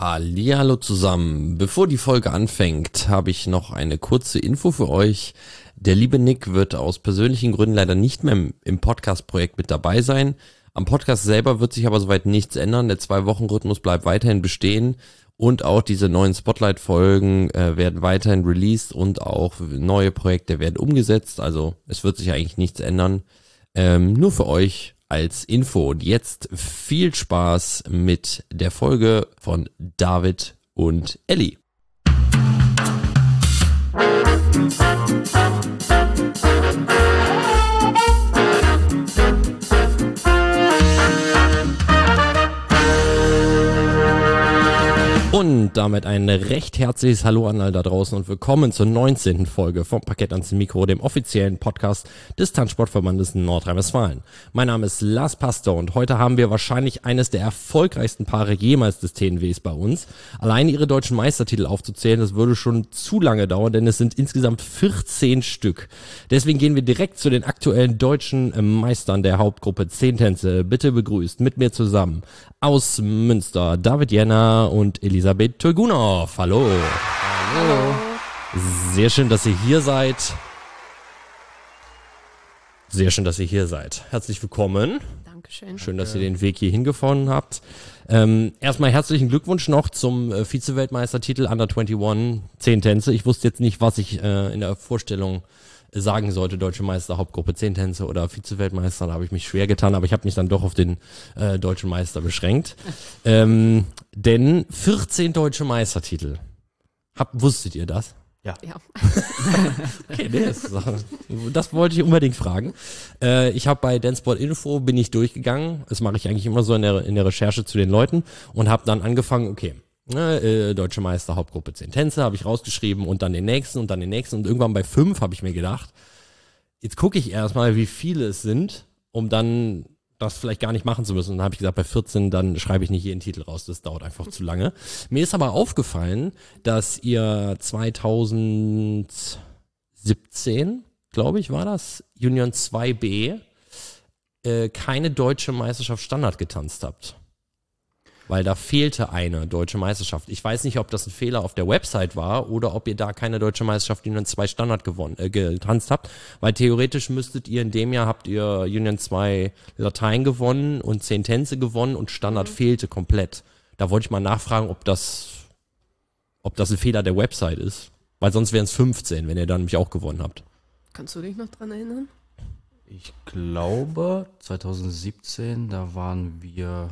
Hallihallo zusammen. Bevor die Folge anfängt, habe ich noch eine kurze Info für euch. Der liebe Nick wird aus persönlichen Gründen leider nicht mehr im Podcast-Projekt mit dabei sein. Am Podcast selber wird sich aber soweit nichts ändern. Der 2-Wochen-Rhythmus bleibt weiterhin bestehen und auch diese neuen Spotlight-Folgen werden weiterhin released und auch neue Projekte werden umgesetzt. Also es wird sich eigentlich nichts ändern. Nur für euch als Info. Und jetzt viel Spaß mit der Folge von David und Elli. Und damit ein recht herzliches Hallo an all da draußen und willkommen zur 19. Folge vom Parkett ans Mikro, dem offiziellen Podcast des Tanzsportverbandes Nordrhein-Westfalen. Mein Name ist Lars Pastor und heute haben wir wahrscheinlich eines der erfolgreichsten Paare jemals des TNWs bei uns. Allein ihre deutschen Meistertitel aufzuzählen, das würde schon zu lange dauern, denn es sind insgesamt 14 Stück. Deswegen gehen wir direkt zu den aktuellen deutschen Meistern der Hauptgruppe 10 Tänze. Bitte begrüßt mit mir zusammen aus Münster David Jenner und Elisabeth Turgunov. Hallo. Hallo. Sehr schön, dass ihr hier seid. Sehr schön, dass ihr hier seid. Herzlich willkommen. Dankeschön. Schön, dass ihr den Weg hier hingefunden habt. Erstmal herzlichen Glückwunsch noch zum Vize-Weltmeistertitel Under 21 10 Tänze. Ich wusste jetzt nicht, was ich in der Vorstellung sagen sollte, Deutsche Meister, Hauptgruppe 10 Tänze oder Vize-Weltmeister, da habe ich mich schwer getan, aber ich habe mich dann doch auf den Deutschen Meister beschränkt. Denn 14 Deutsche Meistertitel. Wusstet ihr das? Ja. Okay, das wollte ich unbedingt fragen. Ich habe bei Dancesport Info bin ich durchgegangen, das mache ich eigentlich immer so in der Recherche zu den Leuten und habe dann angefangen, okay, Deutsche Meister, Hauptgruppe 10 Tänze, habe ich rausgeschrieben und dann den nächsten und irgendwann bei 5 habe ich mir gedacht, jetzt gucke ich erstmal, wie viele es sind, um dann das vielleicht gar nicht machen zu müssen. Und dann habe ich gesagt, bei 14, dann schreibe ich nicht jeden Titel raus, das dauert einfach zu lange. Mir ist aber aufgefallen, dass ihr 2017, glaube ich, war das, Union 2B, keine deutsche Meisterschaft Standard getanzt habt. Weil da fehlte eine deutsche Meisterschaft. Ich weiß nicht, ob das ein Fehler auf der Website war oder ob ihr da keine deutsche Meisterschaft Union 2 Standard getanzt habt. Weil theoretisch müsstet ihr in dem Jahr habt ihr Union 2 Latein gewonnen und 10 Tänze gewonnen und Standard fehlte komplett. Da wollte ich mal nachfragen, ob das ein Fehler der Website ist. Weil sonst wären es 15, wenn ihr dann nämlich auch gewonnen habt. Kannst du dich noch dran erinnern? Ich glaube, 2017, da waren wir...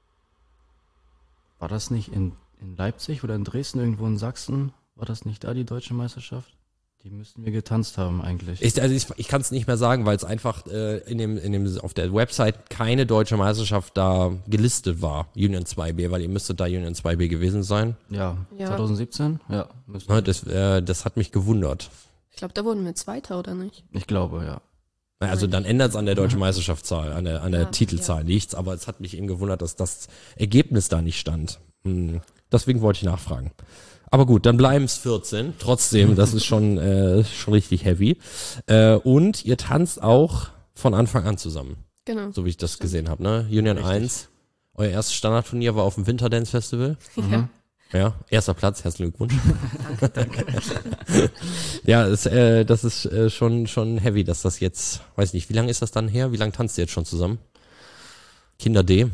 War das nicht in Leipzig oder in Dresden, irgendwo in Sachsen? War das nicht da, die deutsche Meisterschaft? Die müssten wir getanzt haben eigentlich. Ich kann es nicht mehr sagen, weil es einfach auf der Website keine deutsche Meisterschaft da gelistet war, Union 2B, weil ihr müsstet da Union 2B gewesen sein. Ja. 2017? Ja. Das hat mich gewundert. Ich glaube, da wurden wir Zweiter, oder nicht? Ich glaube, ja. Also dann ändert es an der deutschen Meisterschaftszahl, an der Titelzahl nichts, aber es hat mich eben gewundert, dass das Ergebnis da nicht stand. Deswegen wollte ich nachfragen. Aber gut, dann bleiben es 14. Trotzdem, das ist schon richtig heavy. Und ihr tanzt auch von Anfang an zusammen. Genau. So wie ich das gesehen habe, ne? Union Richtig. 1, euer erstes Standardturnier war auf dem Winterdance Festival. Ja. Ja, erster Platz, herzlichen Glückwunsch. Danke. Ja, das ist schon heavy, dass das jetzt, weiß nicht, wie lange ist das dann her? Wie lange tanzt ihr jetzt schon zusammen? Kinder D?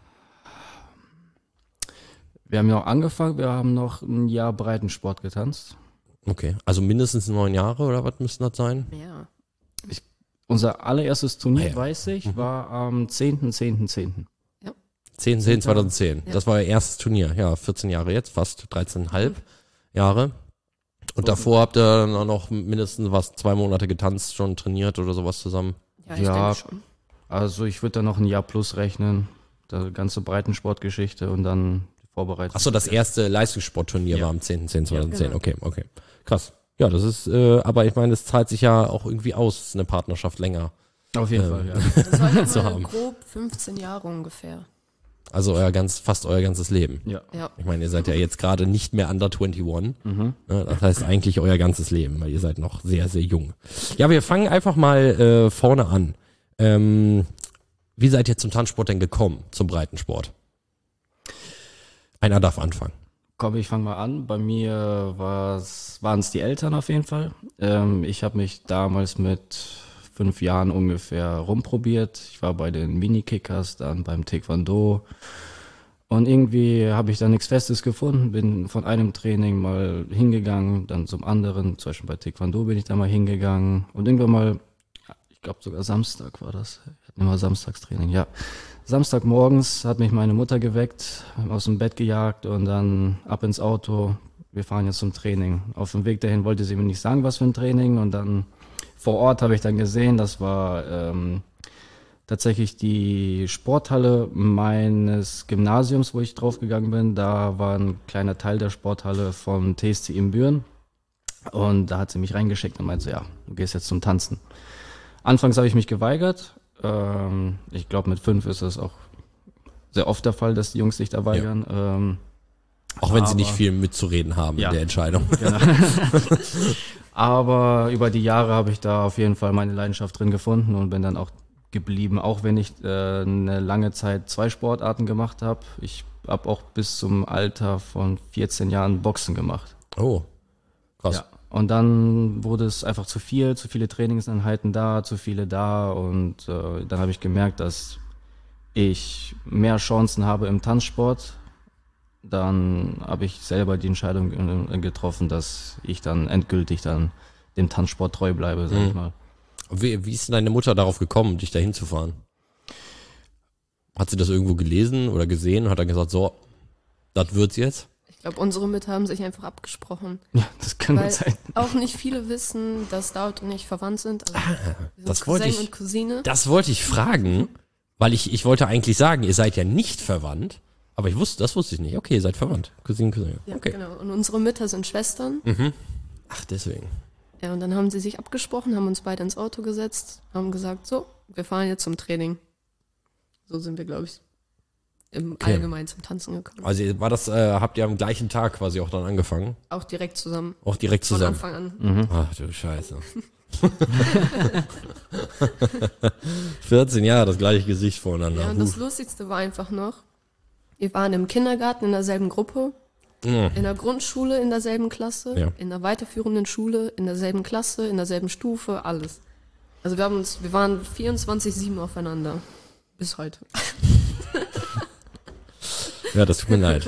Wir haben ja auch angefangen, wir haben noch ein Jahr Breitensport getanzt. Okay, also mindestens 9 Jahre oder was müssten das sein? Ja. Unser allererstes Turnier, ja. weiß ich, war am 10.10.10. 10/10/2010. Ja. Das war euer erstes Turnier. Ja, 14 Jahre jetzt, fast 13,5 Jahre. Und davor habt ihr dann auch noch mindestens 2 Monate getanzt, schon trainiert oder sowas zusammen? Ja, ich Ja. denke schon. Also ich würde da noch ein Jahr plus rechnen. Die ganze Breitensportgeschichte und dann die Vorbereitung. Achso, das erste Leistungssportturnier Ja. war am 10/10/2010. Ja, genau. Okay. Krass. Ja, das ist, aber ich meine, es zahlt sich ja auch irgendwie aus, eine Partnerschaft länger. Auf jeden Fall, ja. Das war jetzt zu mal haben. grob 15 Jahre ungefähr. Also fast euer ganzes Leben. Ja. Ja. Ich meine, ihr seid ja jetzt gerade nicht mehr under 21. Ne? Das heißt eigentlich euer ganzes Leben, weil ihr seid noch sehr, sehr jung. Ja, wir fangen einfach mal vorne an. Wie seid ihr zum Tanzsport denn gekommen, zum Breitensport? Einer darf anfangen. Komm, ich fange mal an. Bei mir waren es die Eltern auf jeden Fall. Ich habe mich damals mit 5 Jahren ungefähr rumprobiert. Ich war bei den Mini-Kickers, dann beim Taekwondo. Und irgendwie habe ich da nichts Festes gefunden. Bin von einem Training mal hingegangen, dann zum anderen. Zum Beispiel bei Taekwondo bin ich da mal hingegangen. Und irgendwann mal, ich glaube sogar Samstag war das. Wir hatten immer Samstagstraining, ja. Samstagmorgens hat mich meine Mutter geweckt, aus dem Bett gejagt und dann ab ins Auto. Wir fahren jetzt zum Training. Auf dem Weg dahin wollte sie mir nicht sagen, was für ein Training. Und dann vor Ort habe ich dann gesehen, das war tatsächlich die Sporthalle meines Gymnasiums, wo ich draufgegangen bin. Da war ein kleiner Teil der Sporthalle vom TSC Ibbenbüren. Und da hat sie mich reingeschickt und meinte so, ja, du gehst jetzt zum Tanzen. Anfangs habe ich mich geweigert. Ich glaube, mit 5 ist es auch sehr oft der Fall, dass die Jungs sich da weigern. Auch wenn sie nicht viel mitzureden haben in der Entscheidung. Genau. Aber über die Jahre habe ich da auf jeden Fall meine Leidenschaft drin gefunden und bin dann auch geblieben, auch wenn ich eine lange Zeit 2 Sportarten gemacht habe. Ich habe auch bis zum Alter von 14 Jahren Boxen gemacht. Oh, krass. Ja. Und dann wurde es einfach zu viele Trainingseinheiten da, zu viele da und dann habe ich gemerkt, dass ich mehr Chancen habe im Tanzsport. Dann habe ich selber die Entscheidung getroffen, dass ich dann endgültig dann dem Tanzsport treu bleibe, sag ich mal. Wie ist denn deine Mutter darauf gekommen, dich da hinzufahren? Hat sie das irgendwo gelesen oder gesehen und hat dann gesagt, so, das wird's jetzt? Ich glaube, unsere Mütter haben sich einfach abgesprochen. Ja, das kann Weil gut sein. auch nicht viele wissen, dass Daud und ich verwandt sind. Also wir sind das wollte Cousin ich- und Cousine. Das wollte ich fragen, weil ich wollte eigentlich sagen, ihr seid ja nicht verwandt, aber das wusste ich nicht. Okay, ihr seid verwandt. Cousin. Ja, Okay. genau. Und unsere Mütter sind Schwestern. Ach, deswegen. Ja, und dann haben sie sich abgesprochen, haben uns beide ins Auto gesetzt, haben gesagt, so, wir fahren jetzt zum Training. So sind wir, glaube ich, im Allgemeinen zum Tanzen gekommen. Also war das, habt ihr am gleichen Tag quasi auch dann angefangen? Auch direkt zusammen. Auch direkt Von zusammen? Anfang an. Ach du Scheiße. 14 Jahre, das gleiche Gesicht voneinander. Ja, und das Lustigste war einfach noch, wir waren im Kindergarten in derselben Gruppe, in der Grundschule in derselben Klasse, Ja. in der weiterführenden Schule in derselben Klasse, in derselben Stufe, alles. Also wir waren 24/7 aufeinander. Bis heute. Ja, das tut mir leid.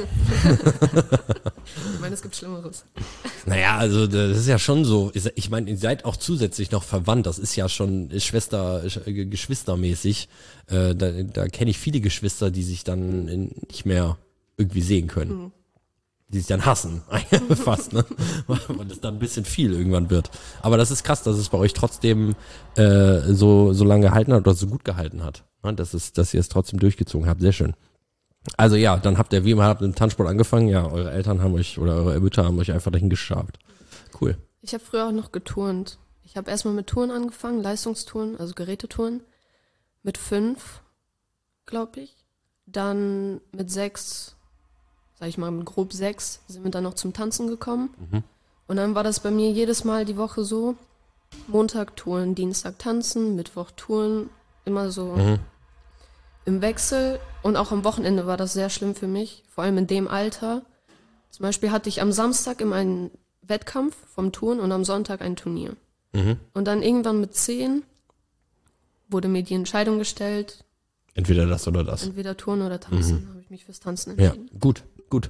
Ich meine, es gibt Schlimmeres. Naja, also das ist ja schon so, ich meine, ihr seid auch zusätzlich noch verwandt, das ist ja schon geschwistermäßig. Da kenne ich viele Geschwister, die sich dann nicht mehr irgendwie sehen können. Die sich dann hassen, fast, ne? Weil das dann ein bisschen viel irgendwann wird. Aber das ist krass, dass es bei euch trotzdem so lange gehalten hat oder so gut gehalten hat. Ne? Dass ihr es trotzdem durchgezogen habt, sehr schön. Also ja, dann habt ihr im Tanzsport angefangen, ja, eure Eltern haben euch oder eure Mütter haben euch einfach dahin geschabt. Cool. Ich habe früher auch noch geturnt. Ich habe erstmal mit Touren angefangen, Leistungstouren, also Gerätetouren. Mit 5, glaube ich. Dann mit 6, sag ich mal, mit grob 6, sind wir dann noch zum Tanzen gekommen. Und dann war das bei mir jedes Mal die Woche so, Montag Touren, Dienstag tanzen, Mittwoch Touren, immer so im Wechsel. Und auch am Wochenende war das sehr schlimm für mich, vor allem in dem Alter. Zum Beispiel hatte ich am Samstag immer einen Wettkampf vom Touren und am Sonntag ein Turnier. Und dann irgendwann mit 10 wurde mir die Entscheidung gestellt, Entweder das oder das. entweder Touren oder Tanzen. Habe ich mich fürs Tanzen Ja, entschieden. gut. gut.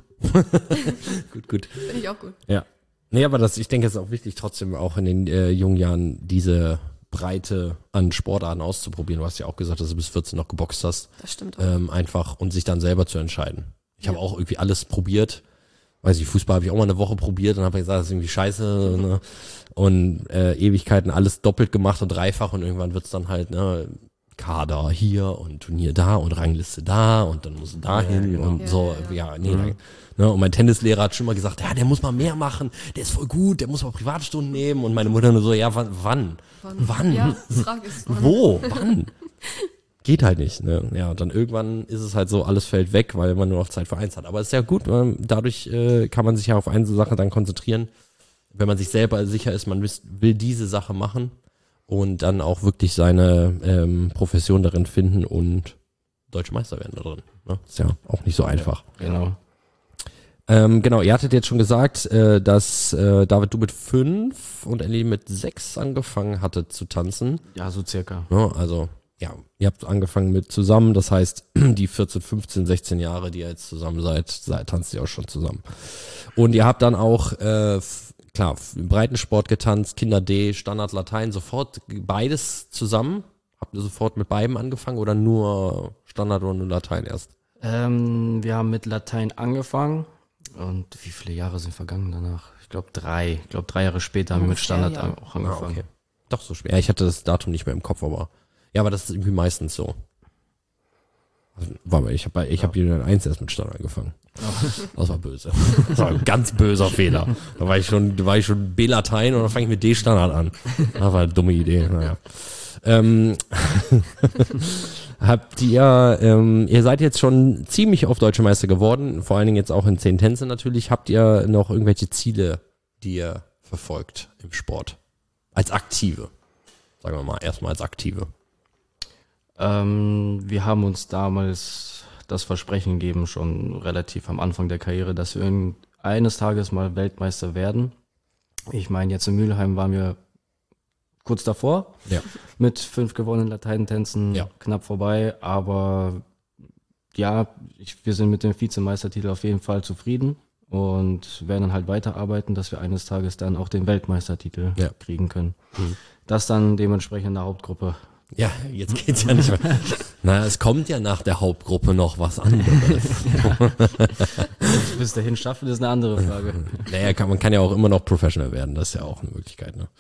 Finde ich auch gut. Ja. Nee, aber ich denke, es ist auch wichtig, trotzdem auch in den jungen Jahren diese Breite an Sportarten auszuprobieren. Du hast ja auch gesagt, dass du bis 14 noch geboxt hast. Das stimmt auch. Einfach und sich dann selber zu entscheiden. Ich habe auch irgendwie alles probiert. Weiß ich, Fußball habe ich auch mal eine Woche probiert und habe gesagt, das ist irgendwie scheiße. Ne? Und Ewigkeiten alles doppelt gemacht und dreifach und irgendwann wird's dann halt, ne, Kader hier und Turnier da und Rangliste da und dann musst du da hin und so. Ja, nee, ne, und mein Tennislehrer hat schon mal gesagt, ja, der muss mal mehr machen, der ist voll gut, der muss mal Privatstunden nehmen und meine Mutter nur so, ja, wann? Ja, Frage ist, wann? Wo? Wann? Geht halt nicht, ne? Ja, und dann irgendwann ist es halt so, alles fällt weg, weil man nur noch Zeit für eins hat. Aber es ist ja gut, dadurch kann man sich ja auf eine Sache dann konzentrieren, wenn man sich selber sicher ist, man will diese Sache machen und dann auch wirklich seine Profession darin finden und Deutscher Meister werden da drin. Ne? Ist ja auch nicht so einfach. Genau. Genau, ihr hattet jetzt schon gesagt, dass David, du mit 5 und Ellie mit 6 angefangen hattet zu tanzen. Ja, so circa. Ja, also, ja, ihr habt angefangen mit zusammen, das heißt, die 14, 15, 16 Jahre, die ihr jetzt zusammen seid, tanzt ihr auch schon zusammen. Und ihr habt dann auch, klar, im Breitensport getanzt, Kinder D, Standard Latein, sofort beides zusammen? Habt ihr sofort mit beiden angefangen oder nur Standard und nur Latein erst? Wir haben mit Latein angefangen und wie viele Jahre sind vergangen danach? Ich glaube 3. Ich glaube 3 Jahre später haben wir mit Standard auch angefangen. Okay. Doch so schwer. Ja, ich hatte das Datum nicht mehr im Kopf, aber ja, aber das ist irgendwie meistens so. Also, ich hab hier 1 erst mit Standard angefangen. Das war böse. Das war ein ganz böser Fehler. Da war ich schon B-Latein und dann fange ich mit D-Standard an. Das war eine dumme Idee. Naja. Habt ihr seid jetzt schon ziemlich oft Deutsche Meister geworden, vor allen Dingen jetzt auch in 10 Tänze natürlich. Habt ihr noch irgendwelche Ziele, die ihr verfolgt im Sport? Als Aktive. Sagen wir mal, erstmal als Aktive. Wir haben uns damals das Versprechen gegeben, schon relativ am Anfang der Karriere, dass wir eines Tages mal Weltmeister werden. Ich meine, jetzt in Mülheim waren wir kurz davor, mit 5 gewonnenen Lateinentänzen, knapp vorbei, aber ja, wir sind mit dem Vizemeistertitel auf jeden Fall zufrieden und werden dann halt weiterarbeiten, dass wir eines Tages dann auch den Weltmeistertitel kriegen können. Mhm. Das dann dementsprechend in der Hauptgruppe. Ja, jetzt geht's ja nicht mehr. Na, es kommt ja nach der Hauptgruppe noch was anderes. Bis dahin schaffen, ist eine andere Frage. Naja, man kann ja auch immer noch Professional werden, das ist ja auch eine Möglichkeit, ne?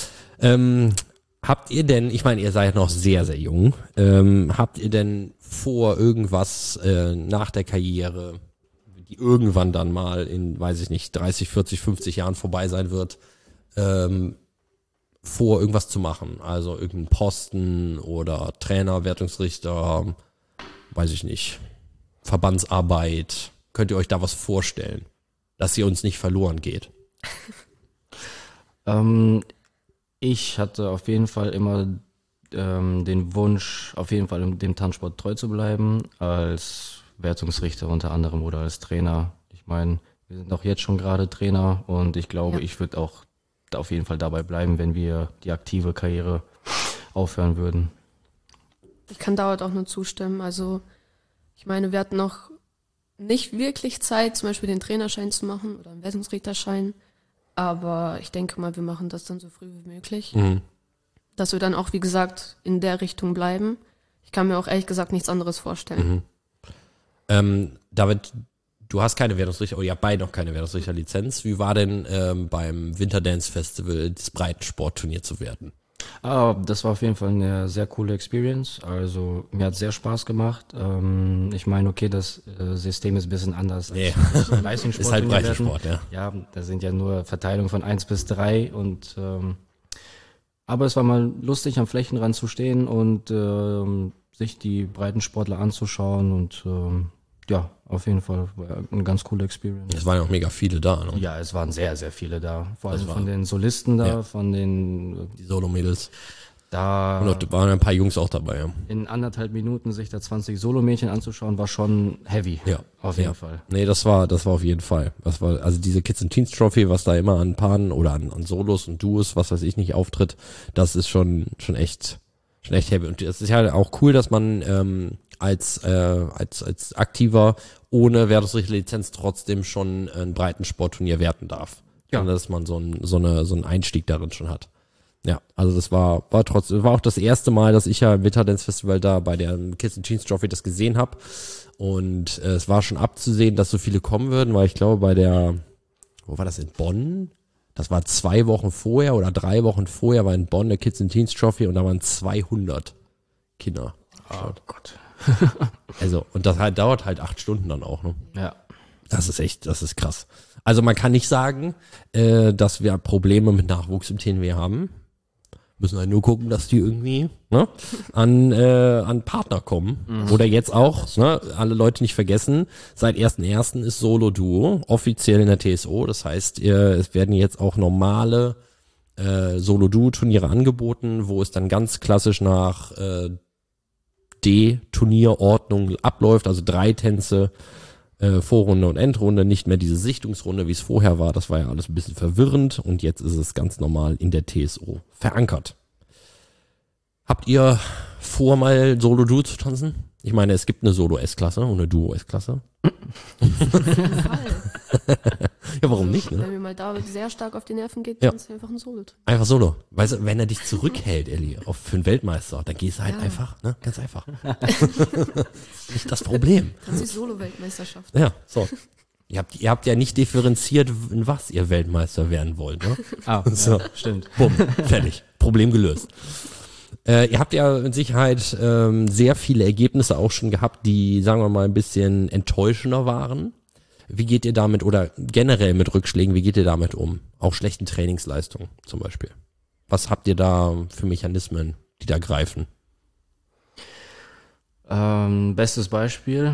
Habt ihr denn, ich meine, ihr seid noch sehr, sehr jung, habt ihr denn vor irgendwas nach der Karriere, die irgendwann dann mal in, weiß ich nicht, 30, 40, 50 Jahren vorbei sein wird, vor irgendwas zu machen? Also irgendeinen Posten oder Trainer, Wertungsrichter, weiß ich nicht, Verbandsarbeit. Könnt ihr euch da was vorstellen, dass ihr uns nicht verloren geht? Ich hatte auf jeden Fall immer den Wunsch, auf jeden Fall dem Tanzsport treu zu bleiben, als Wertungsrichter unter anderem oder als Trainer. Ich meine, wir sind auch jetzt schon gerade Trainer und ich glaube, ich würde auch auf jeden Fall dabei bleiben, wenn wir die aktive Karriere aufhören würden. Ich kann David auch nur zustimmen. Also ich meine, wir hatten noch nicht wirklich Zeit, zum Beispiel den Trainerschein zu machen oder einen Wertungsrichterschein. Aber ich denke mal, wir machen das dann so früh wie möglich. Mhm. Dass wir dann auch, wie gesagt, in der Richtung bleiben. Ich kann mir auch ehrlich gesagt nichts anderes vorstellen. David, du hast keine Wertungsrichter, oder ihr habt beide noch keine Wertungsrichterlizenz. Wie war denn beim Winterdance Festival das Breitensportturnier zu werten? Das war auf jeden Fall eine sehr coole Experience. Also mir hat sehr Spaß gemacht. Ich meine, okay, das System ist ein bisschen anders. Als Leistungssport ist halt Breitensport, ja. Ja, da sind ja nur Verteilungen von 1 bis 3 und aber es war mal lustig, am Flächenrand zu stehen und sich die Breitensportler anzuschauen und ja, auf jeden Fall eine ganz coole Experience. Es waren ja auch mega viele da, ne? Ja, es waren sehr, sehr viele da. Vor allem von den Solisten da, von den die Solo-Mädels. Da und waren ein paar Jungs auch dabei, ja. In 1,5 Minuten sich da 20 Solo-Mädchen anzuschauen, war schon heavy. Ja, auf jeden Fall. Nee, das war auf jeden Fall. Das war, also diese Kids and Teens Trophy, was da immer an Paaren oder an Solos und Duos, was weiß ich nicht, auftritt, das ist schon echt heavy. Und es ist ja auch cool, dass man als Aktiver ohne Wertungsrichterlizenz trotzdem schon ein Breitensportturnier werten darf. Ja. Und dass man so einen Einstieg darin schon hat. Ja, also das war auch das erste Mal, dass ich ja im Winterdance Festival da bei der Kids and Teens Trophy das gesehen habe. Und es war schon abzusehen, dass so viele kommen würden, weil ich glaube wo war das, in Bonn? Das war 2 Wochen vorher oder 3 Wochen vorher war in Bonn der Kids and Teens Trophy und da waren 200 Kinder. Oh Gott. Also, und das halt dauert halt 8 Stunden dann auch, ne? Ja. Das ist krass. Also man kann nicht sagen, dass wir Probleme mit Nachwuchs im TNW haben. Müssen halt nur gucken, dass die irgendwie an Partner kommen. Mhm. Oder jetzt auch, ne, alle Leute nicht vergessen, seit 1.1. ist Solo-Duo offiziell in der TSO. Das heißt, es werden jetzt auch normale Solo-Duo-Turniere angeboten, wo es dann ganz klassisch nach D-Turnierordnung abläuft, also 3 Tänze Vorrunde und Endrunde, nicht mehr diese Sichtungsrunde, wie es vorher war. Das war ja alles ein bisschen verwirrend und jetzt ist es ganz normal in der TSO verankert. Habt ihr vor, mal Solo-Duo zu tanzen? Ich meine, es gibt eine Solo-S-Klasse und eine Duo-S-Klasse. Ja, warum nicht, ne? Wenn mir mal David sehr stark auf die Nerven geht, Ja. dann ist einfach ein Solo. Einfach Solo. Weißt du, wenn er dich zurückhält, Elli, für einen Weltmeister, dann gehst du halt einfach, ne? Ganz einfach. Nicht das Problem. Tanze ich Solo-Weltmeisterschaft. Ja, so. Ihr habt ja nicht differenziert, in was ihr Weltmeister werden wollt, ne? So. Ja, stimmt. Bumm, fertig. Problem gelöst. Ihr habt ja mit Sicherheit sehr viele Ergebnisse auch schon gehabt, die, sagen wir mal, ein bisschen enttäuschender waren. Wie geht ihr damit, oder generell mit Rückschlägen, wie geht ihr damit um? Auch schlechten Trainingsleistungen zum Beispiel. Was habt ihr da für Mechanismen, die da greifen? Bestes Beispiel,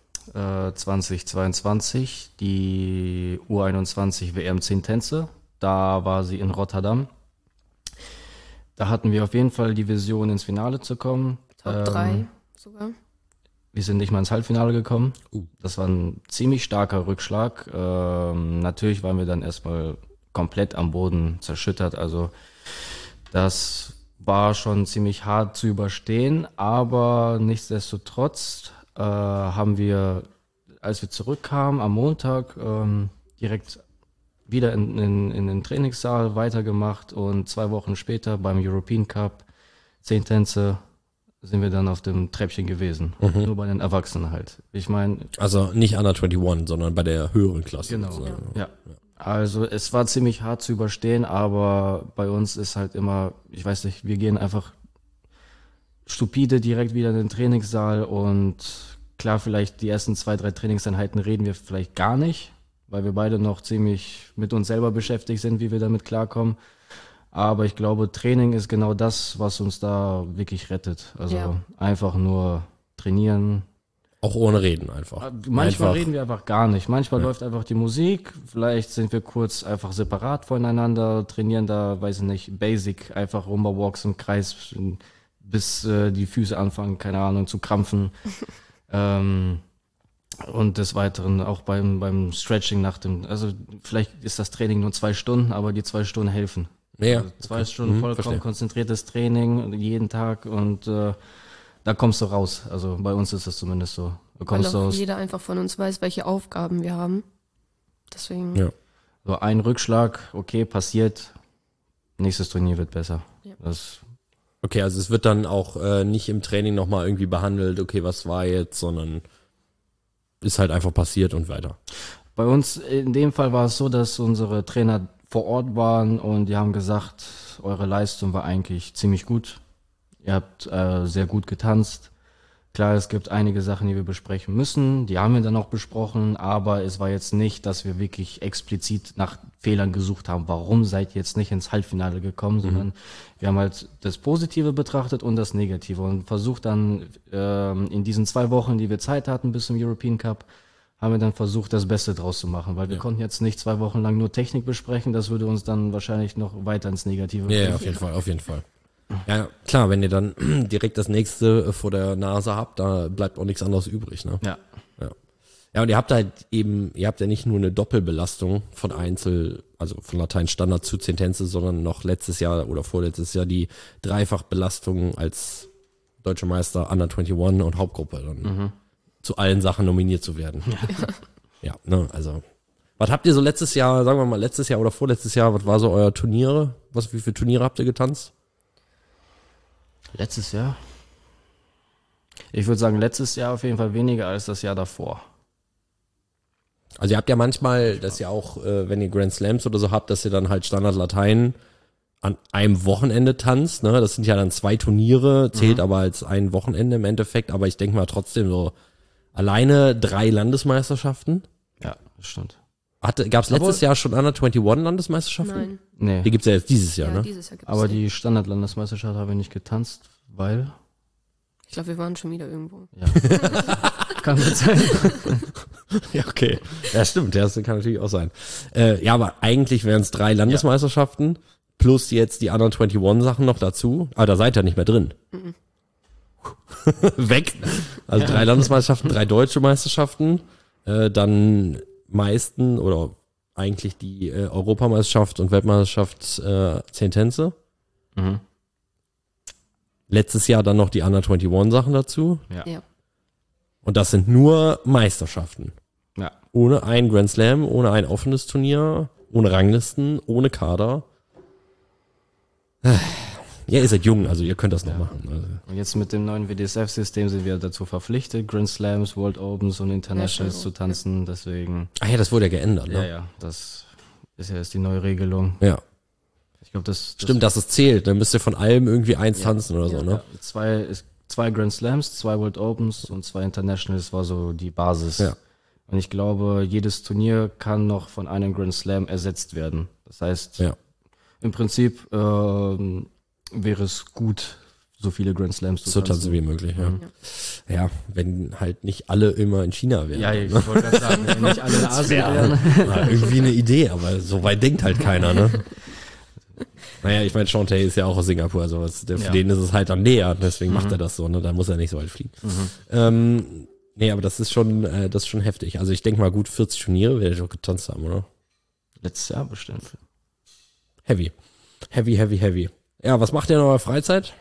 2022, die U21 WM 10 Tänze. Da war sie in Rotterdam. Da hatten wir auf jeden Fall die Vision, ins Finale zu kommen. Top 3 sogar. Wir sind nicht mal ins Halbfinale gekommen. Das war ein ziemlich starker Rückschlag. Natürlich waren wir dann erstmal komplett am Boden zerschüttert. Also das war schon ziemlich hart zu überstehen. Aber nichtsdestotrotz haben wir, als wir zurückkamen am Montag, direkt wieder in den Trainingssaal weitergemacht. Und 2 Wochen später beim European Cup 10 Tänze sind wir dann auf dem Treppchen gewesen. Nur bei den Erwachsenen halt. Ich meine... Also nicht Under 21, sondern bei der höheren Klasse. Genau, sozusagen. ja. Also es war ziemlich hart zu überstehen, aber bei uns ist halt immer, ich weiß nicht, wir gehen einfach stupide direkt wieder in den Trainingssaal und klar, vielleicht die ersten 2, 3 Trainingseinheiten reden wir vielleicht gar nicht, weil wir beide noch ziemlich mit uns selber beschäftigt sind, wie wir damit klarkommen. Aber ich glaube, Training ist genau das, was uns da wirklich rettet. Also einfach nur trainieren. Auch ohne Reden einfach. Manchmal reden wir einfach gar nicht. Manchmal läuft einfach die Musik. Vielleicht sind wir kurz einfach separat voneinander, trainieren da, weiß ich nicht, Basic, einfach Rumba-Walks im Kreis, bis die Füße anfangen, keine Ahnung, zu krampfen. Und des Weiteren auch beim Stretching also vielleicht ist das Training nur 2 Stunden, aber die 2 Stunden helfen. Ja. Also 2 Stunden vollkommen konzentriertes Training jeden Tag und da kommst du raus. Also bei uns ist das zumindest so. Du kommst Weil auch raus. jeder einfach von uns weiß, welche Aufgaben wir haben. Deswegen. Ja. So ein Rückschlag, okay, passiert. Nächstes Turnier wird besser. Ja. Okay, also es wird dann auch nicht im Training nochmal irgendwie behandelt, okay, was war jetzt, sondern ist halt einfach passiert und weiter. Bei uns in dem Fall war es so, dass unsere Trainer vor Ort waren und die haben gesagt, eure Leistung war eigentlich ziemlich gut. Ihr habt sehr gut getanzt. Klar, es gibt einige Sachen, die wir besprechen müssen. Die haben wir dann auch besprochen, aber es war jetzt nicht, dass wir wirklich explizit nach Fehlern gesucht haben. Warum seid ihr jetzt nicht ins Halbfinale gekommen? Sondern wir haben halt das Positive betrachtet und das Negative und versucht dann in diesen 2 Wochen, die wir Zeit hatten bis zum European Cup, haben wir dann versucht, das Beste draus zu machen, weil wir konnten jetzt nicht 2 Wochen lang nur Technik besprechen. Das würde uns dann wahrscheinlich noch weiter ins Negative bringen. Ja, auf jeden Fall. Ja, klar, wenn ihr dann direkt das nächste vor der Nase habt, da bleibt auch nichts anderes übrig, ne? Ja. Ja, und ihr habt ja nicht nur eine Doppelbelastung von also von Latein Standard zu 10 Tänze, sondern noch letztes Jahr oder vorletztes Jahr die Dreifachbelastung als Deutscher Meister Under 21 und Hauptgruppe dann zu allen Sachen nominiert zu werden. Ja, ne, also. Was habt ihr so letztes Jahr, sagen wir mal letztes Jahr oder vorletztes Jahr, was war so euer Turniere? Wie viele Turniere habt ihr getanzt? Letztes Jahr? Ich würde sagen, letztes Jahr auf jeden Fall weniger als das Jahr davor. Also ihr habt ja manchmal, das ja auch, wenn ihr Grand Slams oder so habt, dass ihr dann halt Standard Latein an einem Wochenende tanzt, ne? Das sind ja dann 2 Turniere, zählt aber als ein Wochenende im Endeffekt, aber ich denke mal trotzdem so alleine 3 Landesmeisterschaften. Ja, das stimmt. Gab's letztes Jahr schon Under 21 Landesmeisterschaften? Nein. Nee, Die gibt's ja jetzt dieses Jahr, Ja, ne? dieses Jahr gibt es. aber die Standardlandesmeisterschaft habe ich nicht getanzt, weil... Ich glaube, wir waren schon wieder irgendwo. Ja. Kann gut sein. Ja, okay. Ja, stimmt, das kann natürlich auch sein. Ja, aber eigentlich wären es 3 Landesmeisterschaften plus jetzt die Under 21 Sachen noch dazu. Aber da seid ihr nicht mehr drin. Weg. Also 3 Landesmeisterschaften, 3 deutsche Meisterschaften. dann meisten oder eigentlich die Europameisterschaft und Weltmeisterschaft 10 Tänze. Mhm. Letztes Jahr dann noch die Under 21 Sachen dazu. Ja. Und das sind nur Meisterschaften. Ja. Ohne ein Grand Slam, ohne ein offenes Turnier, ohne Ranglisten, ohne Kader. Ja, ihr seid jung, also ihr könnt das noch machen. Also. Und jetzt mit dem neuen WDSF-System sind wir dazu verpflichtet, Grand Slams, World Opens und Internationals zu tanzen. Deswegen. Ach ja, das wurde ja geändert, ne? Ja, das ist ja jetzt die neue Regelung. Ja. Ich glaube, das Stimmt, dass es zählt. Dann müsst ihr von allem irgendwie eins tanzen oder so, ja, ne? ja. Zwei Grand Slams, 2 World Opens und 2 Internationals war so die Basis. Ja. Und ich glaube, jedes Turnier kann noch von einem Grand Slam ersetzt werden. Das heißt, Ja. im Prinzip wäre es gut, so viele Grand Slams So tanzen wie möglich, ja. Ja, wenn halt nicht alle immer in China wären. Ja, ich wollte gerade sagen, wenn nicht alle in Asien wären. Ja, irgendwie eine Idee, aber so weit denkt halt keiner, ne? Naja, ich meine, Sean Tay ist ja auch aus Singapur, also für den ist es halt dann näher, deswegen macht er das so, ne? Da muss er nicht so weit fliegen. Nee, aber das ist schon heftig. Also ich denke mal, gut 40 Turniere werde ich auch getanzt haben, oder? Letztes Jahr bestimmt. Heavy. Heavy. Ja, was macht ihr in eurer Freizeit?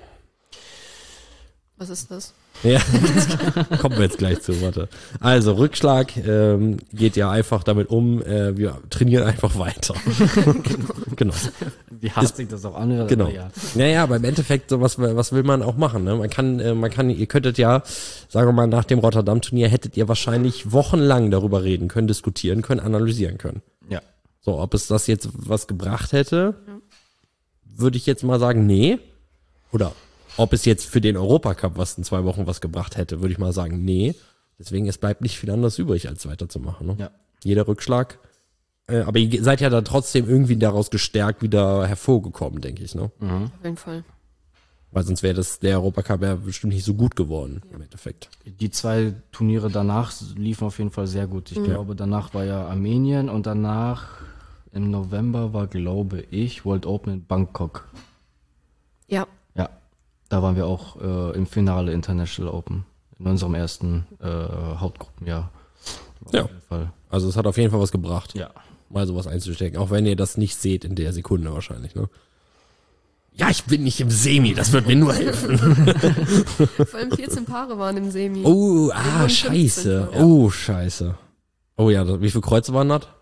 Was ist das? Ja, kommen wir jetzt gleich zu, warte. Also, Rückschlag geht ja einfach damit um, wir trainieren einfach weiter. Genau. Wie hart sich das auch anhört. Genau. Aber ja. Naja, aber im Endeffekt, so was will man auch machen, ne? Man kann, ihr könntet ja, sagen wir mal, nach dem Rotterdam-Turnier hättet ihr wahrscheinlich wochenlang darüber reden können, diskutieren können, analysieren können. Ja. So, ob es das jetzt was gebracht hätte, würde ich jetzt mal sagen, nee. Oder ob es jetzt für den Europacup was in 2 Wochen was gebracht hätte, würde ich mal sagen, nee. Deswegen, es bleibt nicht viel anderes übrig, als weiterzumachen. Ne? Ja. Jeder Rückschlag. Aber ihr seid ja da trotzdem irgendwie daraus gestärkt wieder hervorgekommen, denke ich. Ne? Auf jeden Fall. Weil sonst wäre der Europacup ja bestimmt nicht so gut geworden, im Endeffekt. Die 2 Turniere danach liefen auf jeden Fall sehr gut. Ich glaube, danach war ja Armenien und danach im November war, glaube ich, World Open in Bangkok. Ja. Ja, da waren wir auch im Finale International Open. In unserem ersten Hauptgruppenjahr. Ja. Auf jeden Fall. Also es hat auf jeden Fall was gebracht, Ja. mal sowas einzustecken. Auch wenn ihr das nicht seht in der Sekunde wahrscheinlich. Ne? Ja, ich bin nicht im Semi, das wird mir nur helfen. Vor allem 14 Paare waren im Semi. Oh, Wir wurden scheiße. 15. Oh, scheiße. Oh ja, wie viele Kreuze waren das?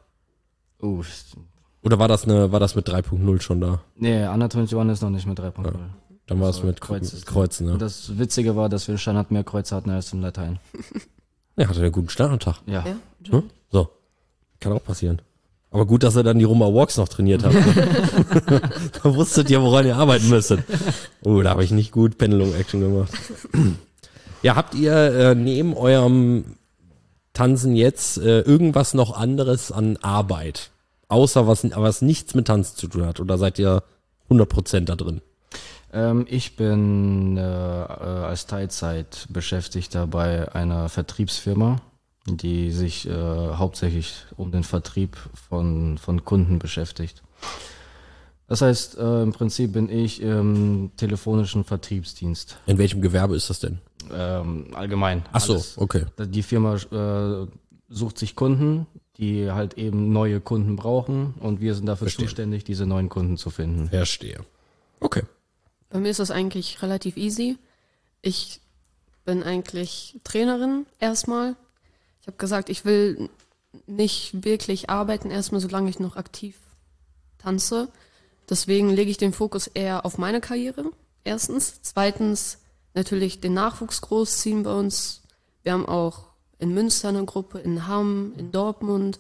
Oder war das mit 3.0 schon da? Nee, Under 21 ist noch nicht mit 3.0. Dann war es Also mit Kreuzen, ne? Und das Witzige war, dass wir in Standard mehr Kreuze hatten als in Latein. Ja, hatte einen guten Start am Tag. Ja. Ja, Ne? So. Kann auch passieren. Aber gut, dass ihr dann die Roma Walks noch trainiert habt. Ne? Da wusstet ihr, woran ihr arbeiten müsstet. Oh, da habe ich nicht gut Pendulum-Action gemacht. Ja, habt ihr neben eurem Tanzen jetzt irgendwas noch anderes an Arbeit? Außer was nichts mit Tanzen zu tun hat? Oder seid ihr 100% da drin? Ich bin als Teilzeit Beschäftigter bei einer Vertriebsfirma, die sich hauptsächlich um den Vertrieb von Kunden beschäftigt. Das heißt, im Prinzip bin ich im telefonischen Vertriebsdienst. In welchem Gewerbe ist das denn? Allgemein. Ach so, alles. okay. Die Firma sucht sich Kunden, die halt eben neue Kunden brauchen und wir sind dafür zuständig, diese neuen Kunden zu finden. Verstehe. Okay. Bei mir ist das eigentlich relativ easy. Ich bin eigentlich Trainerin erstmal. Ich habe gesagt, ich will nicht wirklich arbeiten, erstmal solange ich noch aktiv tanze. Deswegen lege ich den Fokus eher auf meine Karriere, erstens. Zweitens natürlich den Nachwuchs großziehen bei uns. Wir haben auch in Münster eine Gruppe, in Hamm, in Dortmund.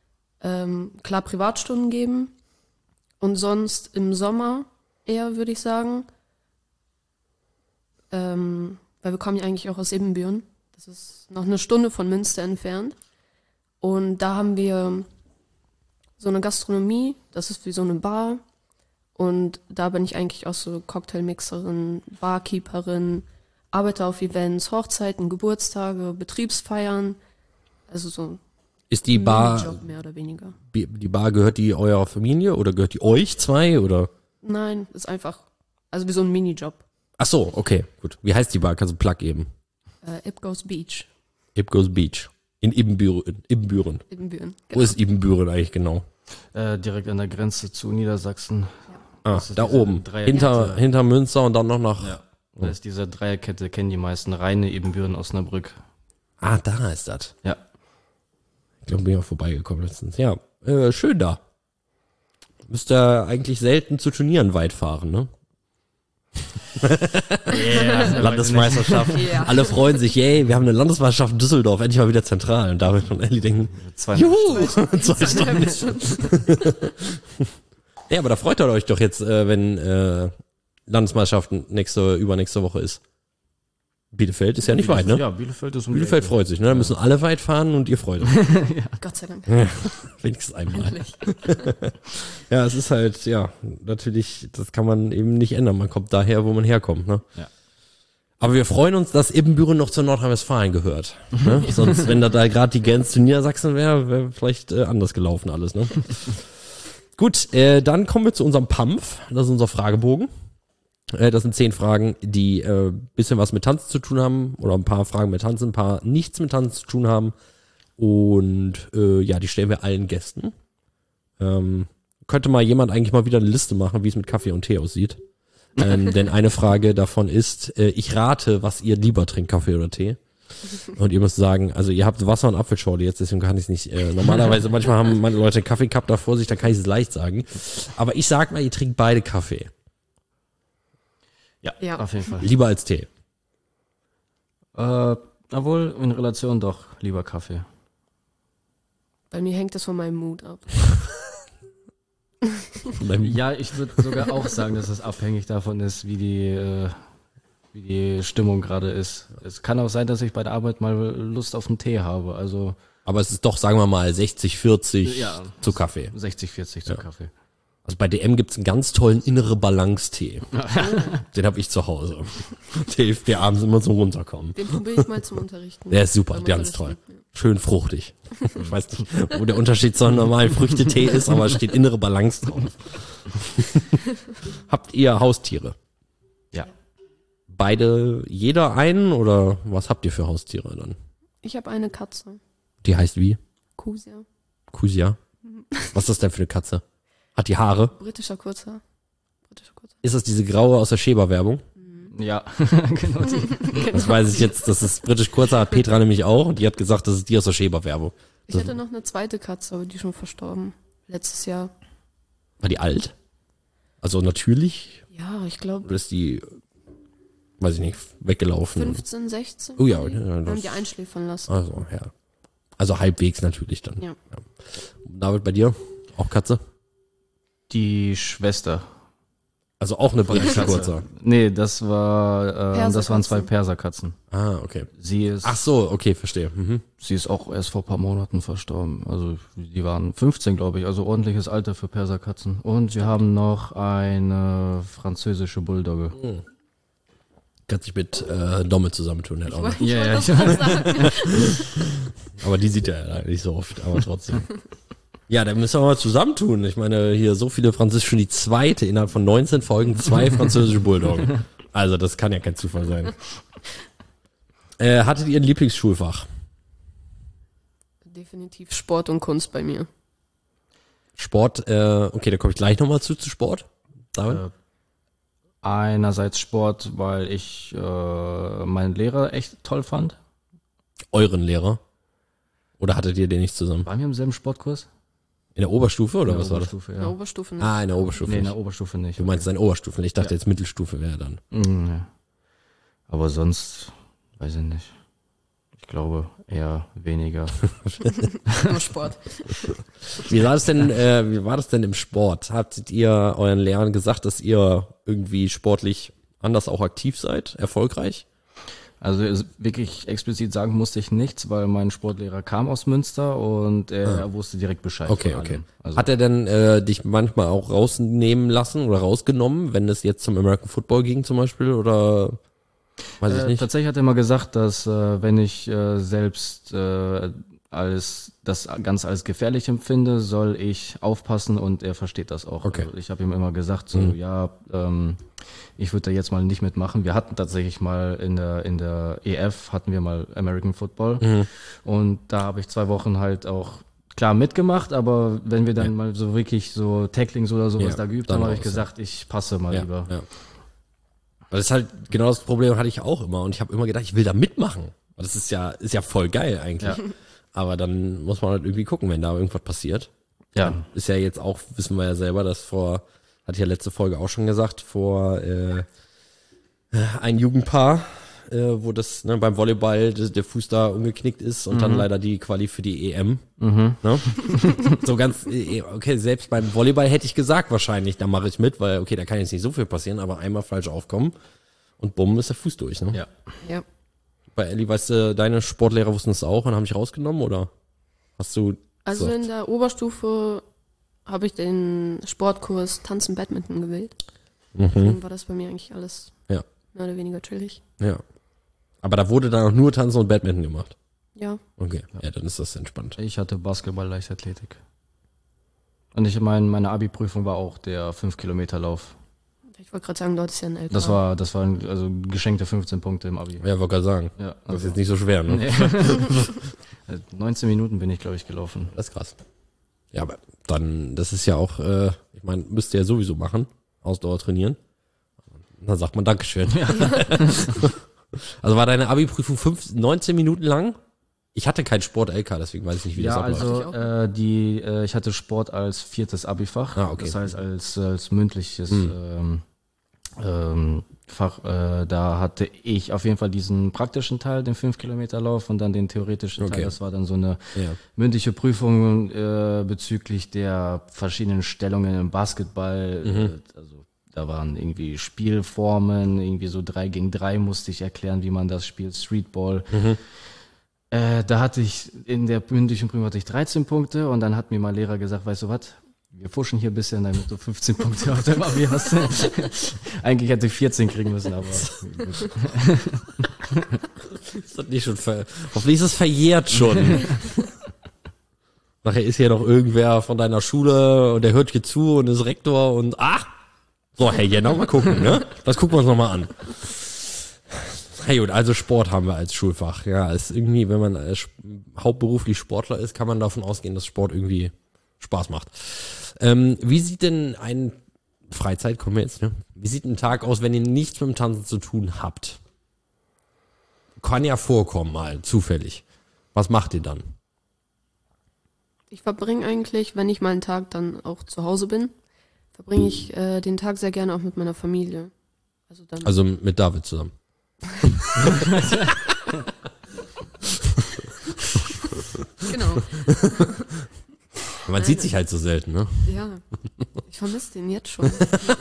Klar Privatstunden geben. Und sonst im Sommer eher, würde ich sagen. Weil wir kommen ja eigentlich auch aus Ibbenbüren. Das ist noch eine Stunde von Münster entfernt. Und da haben wir so eine Gastronomie, das ist wie so eine Bar. Und da bin ich eigentlich auch so Cocktailmixerin, Barkeeperin, arbeite auf Events, Hochzeiten, Geburtstage, Betriebsfeiern. Also so Ist die Bar, Minijob mehr oder weniger. die Bar, gehört die eurer Familie oder gehört die euch zwei oder? Nein, ist einfach, also wie so ein Minijob. Ach so, okay, gut. Wie heißt die Bar? Kannst du Plug geben? It Goes Beach. It Goes Beach. In Ibbenbüren. Ibbenbüren. Ibbenbüren. Wo ist Ibbenbüren eigentlich genau? Direkt an der Grenze zu Niedersachsen. Ah, Das ist da diese oben. Dreierkette. Hinter Münster und dann noch nach... Ja. Da ist diese Dreierkette, kennen die meisten. Rheine, Ibbenbüren, Osnabrück. Ah, da ist das. Ja. Ich glaube, bin ja vorbeigekommen letztens. Ja, schön da. Müsst ihr eigentlich selten zu Turnieren weit fahren, ne? Landesmeisterschaft. Ja. Alle freuen sich, yay, wir haben eine Landesmeisterschaft in Düsseldorf, endlich mal wieder zentral. Und David und Ellie denken, juhu, 2 Stunden. Ja, aber da freut ihr euch doch jetzt, wenn Landesmeisterschaft übernächste Woche ist. Bielefeld ist ja nicht weit, ne? Ja, Bielefeld ist Bielefeld freut sich, ne? Da müssen alle weit fahren und ihr freut euch. Gott sei Dank. Wenigstens einmal. Endlich. Ja, es ist halt, ja, natürlich, das kann man eben nicht ändern. Man kommt daher, wo man herkommt, ne? Ja. Aber wir freuen uns, dass Ibbenbüren noch zu Nordrhein-Westfalen gehört. Ne? Sonst, wenn da gerade die Grenze zu Niedersachsen wäre vielleicht anders gelaufen alles, ne? Gut, dann kommen wir zu unserem PAMF. Das ist unser Fragebogen. Das sind 10 Fragen, die bisschen was mit Tanzen zu tun haben. Oder ein paar Fragen mit Tanzen, ein paar nichts mit Tanzen zu tun haben. Und ja, die stellen wir allen Gästen. Könnte mal jemand eigentlich mal wieder eine Liste machen, wie es mit Kaffee und Tee aussieht. Denn eine Frage davon ist, ich rate, was ihr lieber trinkt, Kaffee oder Tee. Und ihr müsst sagen, also ihr habt Wasser und Apfelschorle jetzt, deswegen kann ich es nicht. Normalerweise, manchmal haben meine Leute einen Kaffeecup da vor sich, dann kann ich es leicht sagen. Aber ich sag mal, ihr trinkt beide Kaffee. Ja, auf jeden Fall. Lieber als Tee. Obwohl, in Relation doch lieber Kaffee. Bei mir hängt das von meinem Mut ab. Ja, ich würde sogar auch sagen, dass es abhängig davon ist, wie die Stimmung gerade ist. Es kann auch sein, dass ich bei der Arbeit mal Lust auf einen Tee habe. Also Aber es ist doch, sagen wir mal, 60-40 Ja. zu Kaffee. 60-40 zu Kaffee. Also bei DM gibt's einen ganz tollen innere Balance-Tee. Den habe ich zu Hause. Der hilft mir abends immer zum Runterkommen. Den probiere ich mal zum Unterrichten. Der ist super, Beim ganz toll. Unterrichten, Schön fruchtig. Ich weiß nicht, wo der Unterschied zu einem normalen Früchtetee ist, aber es steht innere Balance drauf. Habt ihr Haustiere? Ja. Beide, jeder einen oder was habt ihr für Haustiere dann? Ich habe eine Katze. Die heißt wie? Kusia. Kusia. Was ist das denn für eine Katze? Hat die Haare? Britischer Kurzer. Ist das diese graue aus der Schäber-Werbung? Ja, genau. Das weiß ich jetzt, das ist britisch kurzer, hat Petra nämlich auch und die hat gesagt, das ist die aus der Schäber-Werbung. Ich hatte noch eine zweite Katze, aber die ist schon verstorben. Letztes Jahr. War die alt? Also natürlich? Ja, ich glaube Oder ist die, weiß ich nicht, weggelaufen? 15, 16. Oh ja, Wir ja, haben das, die einschläfern lassen. also, ja. Also halbwegs natürlich dann. Ja. David, bei dir? Auch Katze? Die Schwester. Also auch eine britische kurzer. Nee, das waren 2 Perserkatzen. Ah, okay. Sie ist, Ach so, okay, verstehe. Mhm. sie ist auch erst vor ein paar Monaten verstorben. Also die waren 15, glaube ich. Also ordentliches Alter für Perserkatzen. Und wir haben noch eine französische Bulldogge. Kann sich mit Domme zusammentun. Halt auch noch. Ja, ja, das mal sagen. Aber die sieht er ja nicht so oft, aber trotzdem. Ja, dann müssen wir mal zusammentun. Ich meine, hier so viele Französische, schon die zweite innerhalb von 19 Folgen, 2 französische Bulldoggen. Also das kann ja kein Zufall sein. Hattet ihr ein Lieblingsschulfach? Definitiv Sport und Kunst bei mir. Sport, okay, da komme ich gleich nochmal zu Sport. David? Einerseits Sport, weil ich meinen Lehrer echt toll fand. Euren Lehrer? Oder hattet ihr den nicht zusammen? Waren wir im selben Sportkurs? In der Oberstufe oder In der was war das? Oberstufe, In der ja. Oberstufe nicht. Ah, in der Oberstufe. Nee, in nicht. der Oberstufe nicht. Du meinst deine Oberstufe. Ich dachte jetzt Mittelstufe wäre dann. Ja. Aber sonst, weiß ich nicht. Ich glaube eher weniger. Nur Sport. Wie war das denn im Sport? Hattet ihr euren Lehrern gesagt, dass ihr irgendwie sportlich anders auch aktiv seid, erfolgreich? Also wirklich explizit sagen musste ich nichts, weil mein Sportlehrer kam aus Münster und er wusste direkt Bescheid. Okay, von allem. okay. Also, Hat er denn dich manchmal auch rausnehmen lassen oder rausgenommen, wenn es jetzt zum American Football ging zum Beispiel oder weiß ich nicht? Tatsächlich hat er mal gesagt, dass wenn ich selbst das Ganze als gefährlich empfinde, soll ich aufpassen und er versteht das auch. Okay. Also ich habe ihm immer gesagt, so ich würde da jetzt mal nicht mitmachen. Wir hatten tatsächlich mal in der EF hatten wir mal American Football und da habe ich 2 Wochen halt auch klar mitgemacht, aber wenn wir dann mal so wirklich so Tacklings oder sowas da geübt haben, habe ich gesagt, ich passe mal lieber. Ja. Das ist halt genau das Problem, hatte ich auch immer und ich habe immer gedacht, ich will da mitmachen. Das ist ja voll geil eigentlich. Ja. Aber dann muss man halt irgendwie gucken, wenn da irgendwas passiert. Ja. Ist ja jetzt auch, wissen wir ja selber, dass hatte ich ja letzte Folge auch schon gesagt, ein Jugendpaar, wo das beim Volleyball der Fuß da umgeknickt ist und dann leider die Quali für die EM. Ne? So ganz, okay, selbst beim Volleyball hätte ich gesagt wahrscheinlich, da mache ich mit, weil okay, da kann jetzt nicht so viel passieren, aber einmal falsch aufkommen und bumm, ist der Fuß durch. Ne? Ja. Bei Elli, weißt du, deine Sportlehrer wussten es auch und haben dich rausgenommen oder hast du... Also in der Oberstufe habe ich den Sportkurs Tanzen Badminton gewählt. Deswegen war das bei mir eigentlich alles mehr oder weniger chillig. Ja. Aber da wurde dann auch nur Tanzen und Badminton gemacht? Ja. Okay, ja, dann ist das entspannt. Ich hatte Basketball, Leichtathletik. Und meine Abi-Prüfung war auch der 5-Kilometer-Lauf. Ich wollte gerade sagen, dort ist ja ein LK. Das war also geschenkte 15 Punkte im Abi. Ja, wollte gerade sagen. Ja, das ist jetzt nicht so schwer, ne? Nee. 19 Minuten bin ich, glaube ich, gelaufen. Das ist krass. Ja, aber dann, das ist ja auch, ich meine, müsst ihr ja sowieso machen, Ausdauer trainieren. Dann sagt man Dankeschön. Ja. Also war deine Abi-Prüfung 19 Minuten lang? Ich hatte keinen Sport-LK, deswegen weiß ich nicht, wie das abläuft. Also ich hatte Sport als 4. Abi-Fach. Okay. Das heißt als mündliches Fach. Da hatte ich auf jeden Fall diesen praktischen Teil, den 5-Kilometer-Lauf und dann den theoretischen Teil. Das war dann so eine mündliche Prüfung bezüglich der verschiedenen Stellungen im Basketball. Also da waren irgendwie Spielformen, irgendwie so 3 gegen 3 musste ich erklären, wie man das spielt, Streetball. Da hatte ich in der mündlichen Prüfung 13 Punkte und dann hat mir mein Lehrer gesagt, weißt du was, wir pushen hier ein bisschen, damit du 15 Punkte auf deinem Abi hast. Eigentlich hätte ich 14 kriegen müssen, aber gut. Ist das nicht schon hoffentlich ist es verjährt schon. Nachher ist hier noch irgendwer von deiner Schule und der hört dir zu und ist Rektor und so, hey, genau, mal gucken, ne? Das gucken wir uns nochmal an. Hey, gut, also Sport haben wir als Schulfach. Ja, ist irgendwie, wenn man hauptberuflich Sportler ist, kann man davon ausgehen, dass Sport irgendwie Spaß macht. Wie sieht denn Freizeit, kommen wir jetzt, ne? Wie sieht ein Tag aus, wenn ihr nichts mit dem Tanzen zu tun habt? Kann ja vorkommen mal, zufällig. Was macht ihr dann? Ich verbringe eigentlich, wenn ich mal einen Tag dann auch zu Hause bin, verbringe ich den Tag sehr gerne auch mit meiner Familie. Also mit David zusammen. Genau. Man sieht sich halt so selten, ne? Ja, ich vermisse den jetzt schon.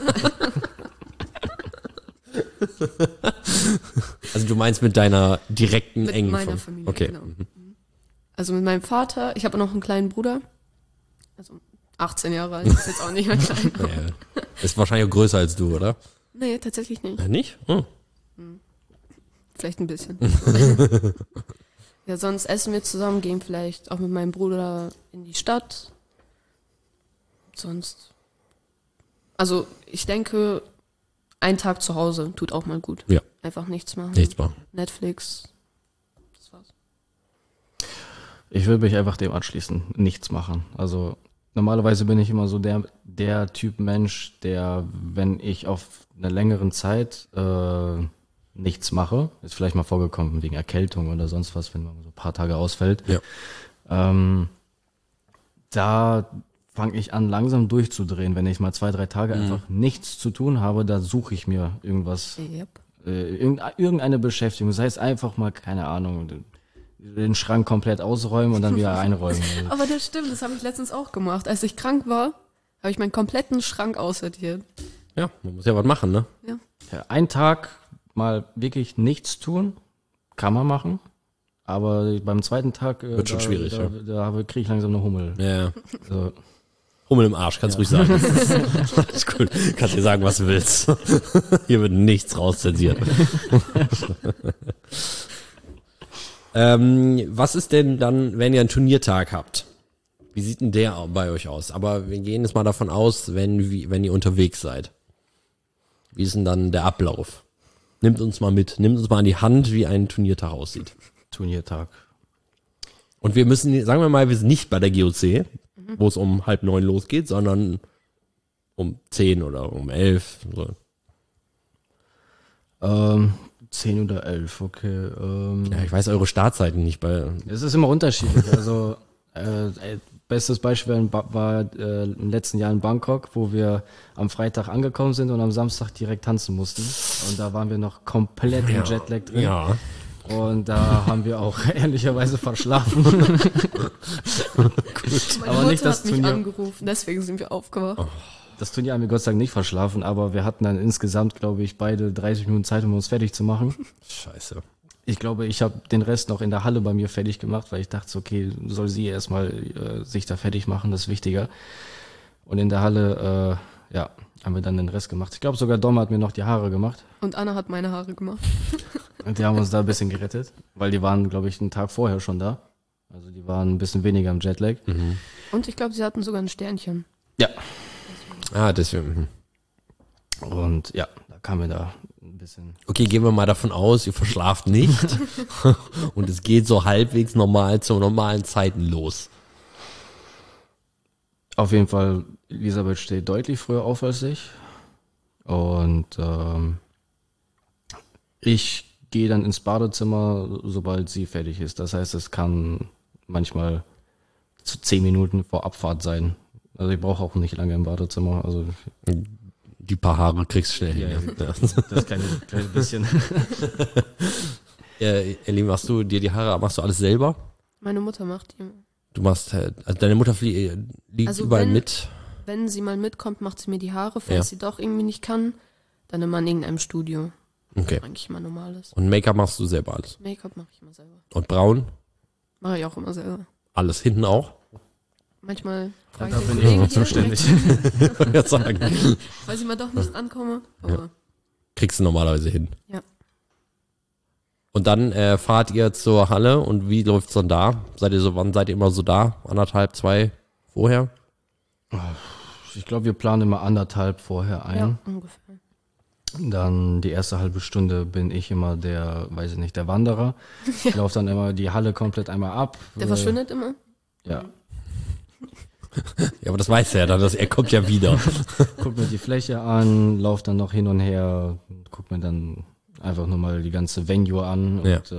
Also du meinst mit deiner direkten, mit engen meiner Familie, okay. Genau. Also mit meinem Vater, ich habe noch einen kleinen Bruder, also 18 Jahre alt, ist jetzt auch nicht mehr klein. Ja, ist wahrscheinlich auch größer als du, oder? Nee, tatsächlich nicht. Nicht? Oh. Vielleicht ein bisschen. Ja, sonst essen wir zusammen, gehen vielleicht auch mit meinem Bruder in die Stadt. Sonst. Also ich denke, ein Tag zu Hause tut auch mal gut. Ja. Einfach nichts machen. Nichts machen. Netflix. Das war's. Ich will mich einfach dem anschließen. Nichts machen. Also normalerweise bin ich immer so der Typ Mensch, der, wenn ich auf einer längeren Zeit nichts mache, ist vielleicht mal vorgekommen wegen Erkältung oder sonst was, wenn man so ein paar Tage ausfällt. Ja. Da fange ich an, langsam durchzudrehen. Wenn ich mal 2-3 Tage einfach nichts zu tun habe, da suche ich mir irgendwas, irgendeine Beschäftigung. Das heißt einfach mal, keine Ahnung, den Schrank komplett ausräumen und dann wieder einräumen. Aber das stimmt, das habe ich letztens auch gemacht. Als ich krank war, habe ich meinen kompletten Schrank aussortiert. Ja, man muss ja was machen, ne? Ja. Ja, einen Tag mal wirklich nichts tun, kann man machen. Aber beim zweiten Tag wird schon schwierig, da kriege ich langsam eine Hummel. Ja. Also, Hummel im Arsch, kannst ruhig sagen. Ist gut. Kannst dir sagen, was du willst. Hier wird nichts rauszensiert. Was ist denn dann, wenn ihr einen Turniertag habt? Wie sieht denn der bei euch aus? Aber wir gehen jetzt mal davon aus, wenn ihr unterwegs seid. Wie ist denn dann der Ablauf? Nimmt uns mal mit. Nimmt uns mal an die Hand, wie ein Turniertag aussieht. Turniertag. Und wir müssen, sagen wir mal, wir sind nicht bei der GOC, wo es um 8:30 losgeht, sondern um 10 oder um 11. So. 10 oder 11, okay. Ja, ich weiß eure Startzeiten nicht. Es ist immer unterschiedlich. Also bestes Beispiel war im letzten Jahr in Bangkok, wo wir am Freitag angekommen sind und am Samstag direkt tanzen mussten. Und da waren wir noch komplett im Jetlag drin. Ja. Und da haben wir auch ehrlicherweise verschlafen. Meine Aber Mutter nicht das hat mich Turnier. angerufen, deswegen sind wir aufgewacht. Das Turnier haben wir Gott sei Dank nicht verschlafen, aber wir hatten dann insgesamt, glaube ich, beide 30 Minuten Zeit, um uns fertig zu machen. Scheiße. Ich glaube, ich habe den Rest noch in der Halle bei mir fertig gemacht, weil ich dachte, okay, soll sie erstmal sich da fertig machen, das ist wichtiger. Und in der Halle, haben wir dann den Rest gemacht. Ich glaube, sogar Dom hat mir noch die Haare gemacht. Und Anna hat meine Haare gemacht. Und die haben uns da ein bisschen gerettet, weil die waren, glaube ich, einen Tag vorher schon da. Also die waren ein bisschen weniger im Jetlag. Und ich glaube, sie hatten sogar ein Sternchen. Ja. Ah, deswegen. Und ja, da kamen wir da ein bisschen. Okay, gehen wir mal davon aus, ihr verschlaft nicht. Und es geht so halbwegs normal zu normalen Zeiten los. Auf jeden Fall, Elisabeth steht deutlich früher auf als ich. Und ich gehe dann ins Badezimmer, sobald sie fertig ist. Das heißt, es kann manchmal zu 10 Minuten vor Abfahrt sein. Also ich brauche auch nicht lange im Badezimmer. Also Die paar Haare kriegst du schnell hin. Ja. Ja. das kleine bisschen. Ellie, machst du dir die Haare, machst du alles selber? Meine Mutter macht die. Du machst, also deine Mutter liegt Also überall wenn- mit. Wenn sie mal mitkommt, macht sie mir die Haare. Falls sie doch irgendwie nicht kann, dann immer in irgendeinem Studio. Okay. Eigentlich immer normales. Und Make-up machst du selber alles. Make-up mache ich immer selber. Und braun? Mache ich auch immer selber. Alles hinten auch? Manchmal frage Da ich den bin ich Kollegen immer hier zuständig. Ich wollte gerade sagen. direkt, falls ich mal doch nicht ankomme. Aber Kriegst du normalerweise hin. ja. Und dann fahrt ihr zur Halle und wie läuft's dann da? Wann seid ihr immer so da? 1,5, 2 vorher? Ich glaube, wir planen immer 1,5 vorher ein. Ja, ungefähr. Dann die erste halbe Stunde bin ich immer der Wanderer. Ich laufe dann immer die Halle komplett einmal ab. Der verschwindet immer. Ja, Ja, aber das weiß er dann, er kommt ja wieder. guck mir die Fläche an, laufe dann noch hin und her, guck mir dann einfach nur mal die ganze Venue an und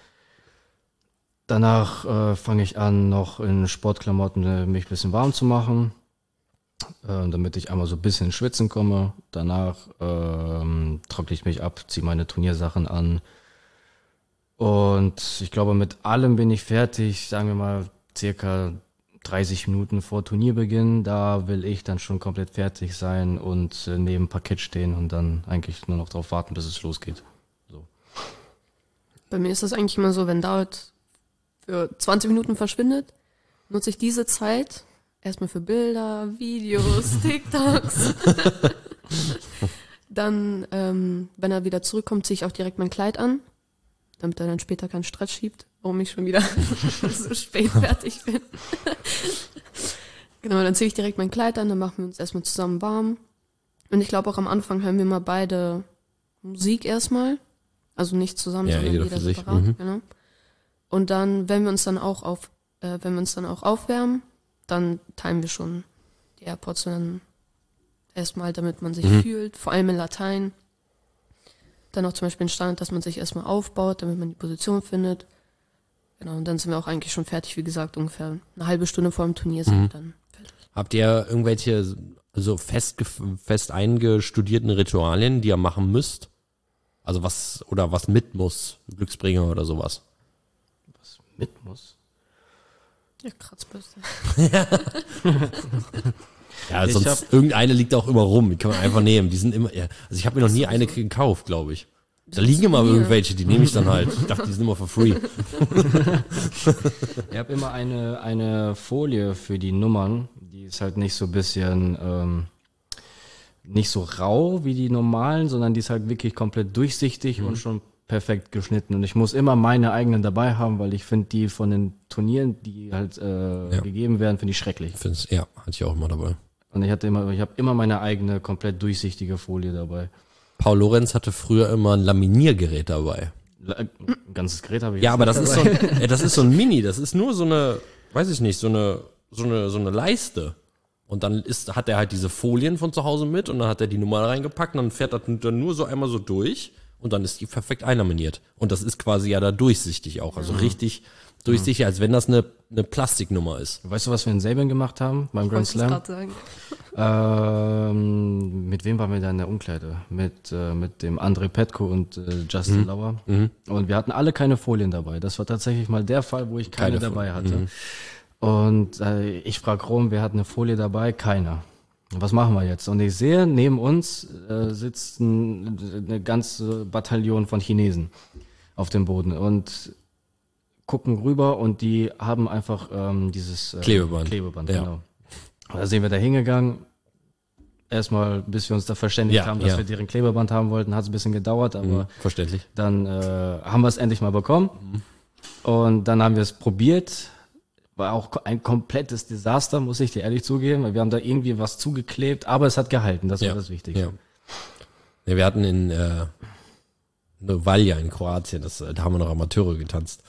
danach fange ich an, noch in Sportklamotten mich ein bisschen warm zu machen, damit ich einmal so ein bisschen ins Schwitzen komme. Danach trockne ich mich ab, ziehe meine Turniersachen an und ich glaube, mit allem bin ich fertig, sagen wir mal circa 30 Minuten vor Turnierbeginn, da will ich dann schon komplett fertig sein und neben Parkett stehen und dann eigentlich nur noch darauf warten, bis es losgeht. So. Bei mir ist das eigentlich immer so, wenn David für 20 Minuten verschwindet, nutze ich diese Zeit erstmal für Bilder, Videos, TikToks. Dann, wenn er wieder zurückkommt, ziehe ich auch direkt mein Kleid an, damit er dann später keinen Stress schiebt, warum ich schon wieder so spät fertig bin. Genau, dann ziehe ich direkt mein Kleid an, dann machen wir uns erstmal zusammen warm. Und ich glaube auch am Anfang hören wir mal beide Musik erstmal. Also nicht zusammen, Ja, sondern jeder jeder für sich, separat. Genau. Und dann, wenn wir uns dann auch aufwärmen, dann teilen wir schon die AirPods dann erstmal, damit man sich fühlt, vor allem in Latein. Dann auch zum Beispiel ein Stand, dass man sich erstmal aufbaut, damit man die Position findet. Genau, und dann sind wir auch eigentlich schon fertig, wie gesagt, ungefähr eine halbe Stunde vor dem Turnier sind wir dann fertig. Habt ihr irgendwelche so fest eingestudierten Ritualien, die ihr machen müsst? Also was mit muss, Glücksbringer oder sowas? Was mit muss? Ja, Kratzbürste. Ja, Ich sonst irgendeine liegt auch immer rum, die kann man einfach nehmen. Die sind immer, also ich habe mir noch nie eine gekauft, glaube ich. Da liegen immer irgendwelche, die nehme ich dann halt. Ich dachte, die sind immer for free. Ich habe immer eine Folie für die Nummern, die ist halt nicht so ein bisschen, nicht so rau wie die normalen, sondern die ist halt wirklich komplett durchsichtig und schon perfekt geschnitten und ich muss immer meine eigenen dabei haben, weil ich finde die von den Turnieren, die halt gegeben werden, finde ich schrecklich. Ja, hatte ich auch immer dabei. Und ich habe immer meine eigene komplett durchsichtige Folie dabei. Paul Lorenz hatte früher immer ein Laminiergerät dabei. Ein ganzes Gerät habe ich. Ja, aber das ist so ein Mini, das ist nur so eine, weiß ich nicht, so eine Leiste. Und dann hat er halt diese Folien von zu Hause mit und dann hat er die Nummer reingepackt und dann fährt das dann nur so einmal so durch und dann ist die perfekt einlaminiert. Und das ist quasi ja da durchsichtig auch, also richtig durchsichtig, als wenn das eine Plastiknummer ist. Weißt du, was wir in Sabin gemacht haben beim Grand Slam? Mit wem waren wir da in der Umkleide? Mit dem André Petko und Justin Lauer. Und wir hatten alle keine Folien dabei. Das war tatsächlich mal der Fall, wo ich keine dabei hatte. Und ich frage Rom, wer hat eine Folie dabei? Keiner. Was machen wir jetzt? Und ich sehe, neben uns sitzt eine ganze Bataillon von Chinesen auf dem Boden und gucken rüber und die haben einfach dieses Klebeband, genau. Da sind wir da hingegangen. Erstmal, bis wir uns da verständigt haben, dass wir deren Klebeband haben wollten, hat es ein bisschen gedauert, aber verständlich. Dann haben wir es endlich mal bekommen. Und dann haben wir es probiert. War auch ein komplettes Desaster, muss ich dir ehrlich zugeben, weil wir haben da irgendwie was zugeklebt, aber es hat gehalten, das war das Wichtigste. Ja, wir hatten in Novalja in Kroatien, da haben wir noch Amateure getanzt.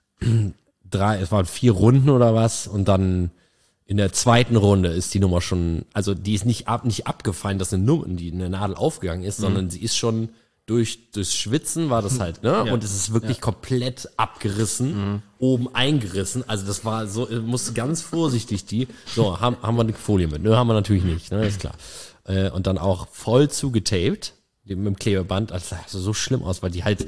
Es waren 4 Runden oder was und dann in der zweiten Runde ist die Nummer schon, also die ist nicht abgefallen, dass eine Nadel aufgegangen ist, sondern sie ist schon durchs Schwitzen war das halt, ne? Ja. Und es ist wirklich komplett abgerissen, oben eingerissen. Also das war so, musste ganz vorsichtig so, haben wir eine Folie mit? Nö, haben wir natürlich nicht, ne? Ist klar. Und dann auch voll zugetaped, mit dem Klebeband. Also das sah so schlimm aus, weil die halt,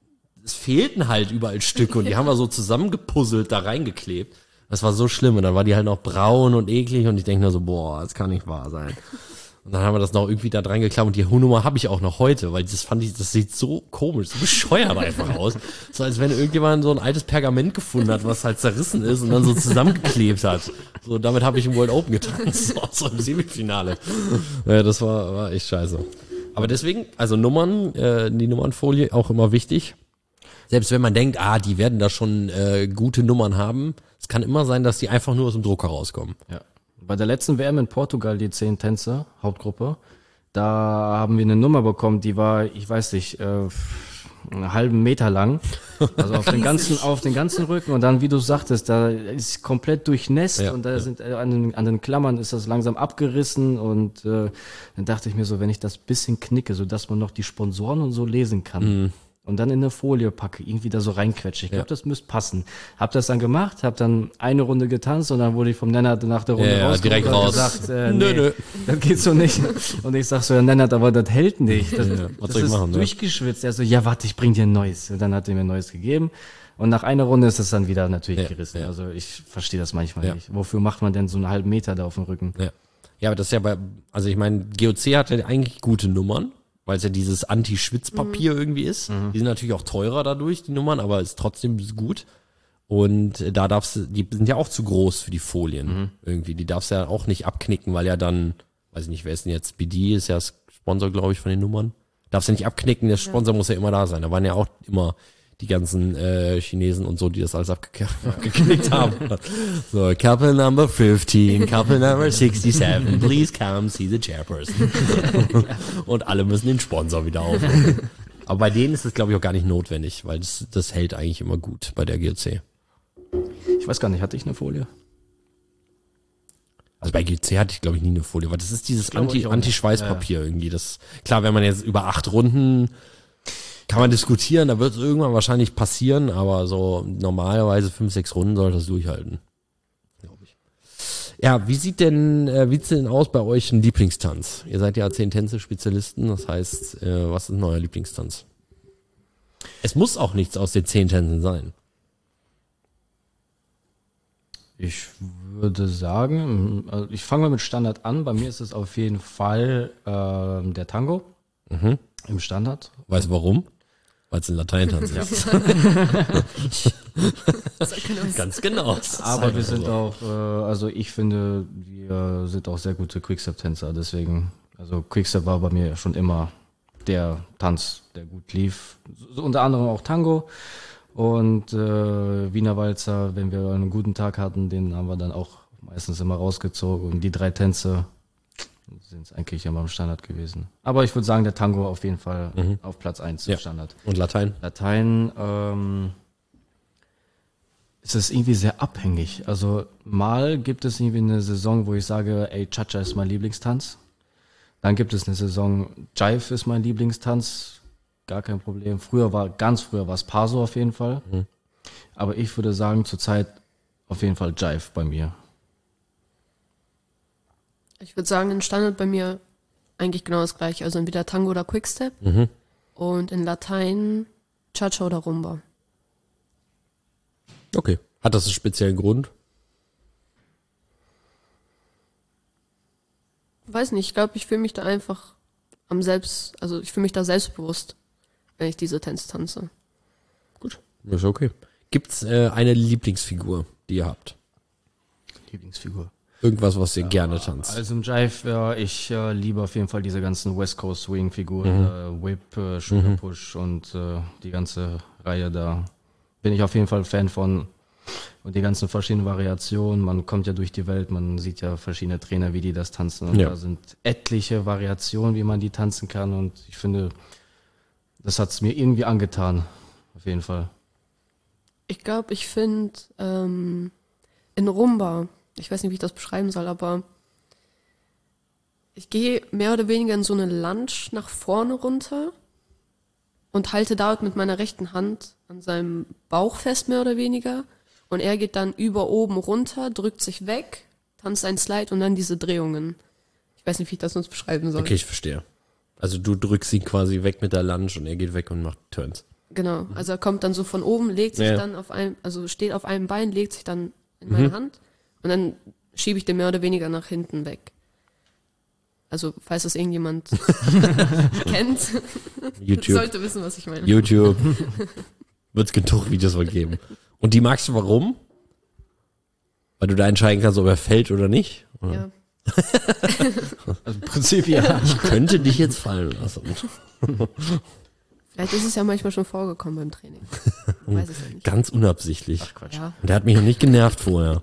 es fehlten halt überall Stücke und die haben wir so zusammengepuzzelt, da reingeklebt. Das war so schlimm und dann war die halt noch braun und eklig und ich denke nur so, boah, das kann nicht wahr sein. Und dann haben wir das noch irgendwie da dran geklappt und die Nummer habe ich auch noch heute, weil das sieht so komisch, so bescheuert einfach aus. So als wenn irgendjemand so ein altes Pergament gefunden hat, was halt zerrissen ist und dann so zusammengeklebt hat. So, damit habe ich im World Open getanzt, so im Semifinale. Ja, das war echt scheiße. Aber deswegen, also Nummern, die Nummernfolie auch immer wichtig. Selbst wenn man denkt, die werden da schon gute Nummern haben, es kann immer sein, dass die einfach nur aus dem Drucker rauskommen. Ja. Bei der letzten WM in Portugal, die 10 Tänzer, Hauptgruppe, da haben wir eine Nummer bekommen, die war, ich weiß nicht, einen halben Meter lang. Also auf den ganzen Rücken und dann, wie du sagtest, da ist komplett durchnässt und da sind an den Klammern ist das langsam abgerissen und dann dachte ich mir so, wenn ich das bisschen knicke, so dass man noch die Sponsoren und so lesen kann. Und dann in eine Folie packe, irgendwie da so reinquetsche. Ich glaube, das müsste passen. Hab das dann gemacht, hab dann eine Runde getanzt und dann wurde ich vom Nennert nach der Runde direkt raus. Gesagt, nö, das geht so nicht. Und ich sag so, ja Nennert, aber das hält nicht. Das ist machen, durchgeschwitzt. Er so, ja warte, ich bring dir ein neues. Und dann hat er mir ein neues gegeben. Und nach einer Runde ist das dann wieder natürlich gerissen. Also ich verstehe das manchmal nicht. Wofür macht man denn so einen halben Meter da auf dem Rücken? Ja, aber das ist ja also ich meine, GOC hat ja eigentlich gute Nummern, weil es ja dieses Anti-Schwitzpapier irgendwie ist. Die sind natürlich auch teurer dadurch, die Nummern, aber ist trotzdem gut. Und da die sind ja auch zu groß für die Folien irgendwie. Die darfst du ja auch nicht abknicken, weil ja dann, weiß ich nicht, wer ist denn jetzt? BD ist ja Sponsor, glaube ich, von den Nummern. Darfst du nicht abknicken, der Sponsor muss ja immer da sein. Da waren ja auch immer die ganzen Chinesen und so, die das alles abgeknickt haben. So, Couple number 15, Couple number 67, please come see the chairperson. Und alle müssen den Sponsor wieder aufnehmen. Aber bei denen ist es, glaube ich, auch gar nicht notwendig, weil das hält eigentlich immer gut bei der GOC. Ich weiß gar nicht, hatte ich eine Folie? Also bei GOC hatte ich, glaube ich, nie eine Folie, weil das ist dieses Anti-Schweißpapier irgendwie. Klar, wenn man jetzt über 8 Runden kann man diskutieren, da wird es irgendwann wahrscheinlich passieren, aber so normalerweise 5, 6 Runden sollte das durchhalten. Glaube ich. Ja, wie sieht's denn aus bei euch ein Lieblingstanz? Ihr seid ja 10 Tänze-Spezialisten, das heißt, was ist euer Lieblingstanz? Es muss auch nichts aus den 10 Tänzen sein. Ich würde sagen, also ich fange mal mit Standard an. Bei mir ist es auf jeden Fall der Tango im Standard. Weißt du warum? Weil es ein Lateintanz ist. Ganz genau. Aber wir sind auch, also ich finde, wir sind auch sehr gute Quickstep-Tänzer. Deswegen, also Quickstep war bei mir schon immer der Tanz, der gut lief. So, unter anderem auch Tango und Wiener Walzer, wenn wir einen guten Tag hatten, den haben wir dann auch meistens immer rausgezogen. Und die 3 Tänze sind es eigentlich immer im Standard gewesen. Aber ich würde sagen, der Tango auf jeden Fall auf Platz 1 im Standard. Und Latein? Latein ist es irgendwie sehr abhängig. Also mal gibt es irgendwie eine Saison, wo ich sage, ey, Cha-Cha ist mein Lieblingstanz. Dann gibt es eine Saison, Jive ist mein Lieblingstanz. Gar kein Problem. Ganz früher war es Paso auf jeden Fall. Aber ich würde sagen, zurzeit auf jeden Fall Jive bei mir. Ich würde sagen, in Standard bei mir eigentlich genau das gleiche. Also entweder Tango oder Quickstep. Und in Latein Cha-Cha oder Rumba. Okay. Hat das einen speziellen Grund? Weiß nicht, ich glaube, ich fühle mich da einfach ich fühle mich da selbstbewusst, wenn ich diese Tänze tanze. Gut. Ist okay. Gibt's eine Lieblingsfigur, die ihr habt? Lieblingsfigur. Irgendwas, was ihr gerne tanzt? Also im Jive, ich liebe auf jeden Fall diese ganzen West Coast Swing Figuren, Whip, Sugar Push und die ganze Reihe da. Bin ich auf jeden Fall Fan von. Und die ganzen verschiedenen Variationen, man kommt ja durch die Welt, man sieht ja verschiedene Trainer, wie die das tanzen. Und da sind etliche Variationen, wie man die tanzen kann. Und ich finde, das hat es mir irgendwie angetan. Auf jeden Fall. Ich glaube, ich finde in Rumba, ich weiß nicht, wie ich das beschreiben soll, aber ich gehe mehr oder weniger in so eine Lunge nach vorne runter und halte dort mit meiner rechten Hand an seinem Bauch fest, mehr oder weniger. Und er geht dann über oben runter, drückt sich weg, tanzt einen Slide und dann diese Drehungen. Ich weiß nicht, wie ich das sonst beschreiben soll. Okay, ich verstehe. Also du drückst ihn quasi weg mit der Lunge und er geht weg und macht Turns. Genau, also er kommt dann so von oben, legt sich dann steht auf einem Bein, legt sich dann in meine Hand und dann schiebe ich den mehr oder weniger nach hinten weg. Also, falls das irgendjemand kennt, YouTube. sollte wissen, was ich meine. YouTube. Wird's genug Videos von geben. Und die magst du warum? Weil du da entscheiden kannst, ob er fällt oder nicht? Oder? Ja. Also im Prinzip ja. Ich könnte dich jetzt fallen lassen. Vielleicht ist es ja manchmal schon vorgekommen beim Training. Ich weiß es ja nicht. Ganz unabsichtlich. Ach Quatsch. Ja. Und der hat mich noch nicht genervt vorher.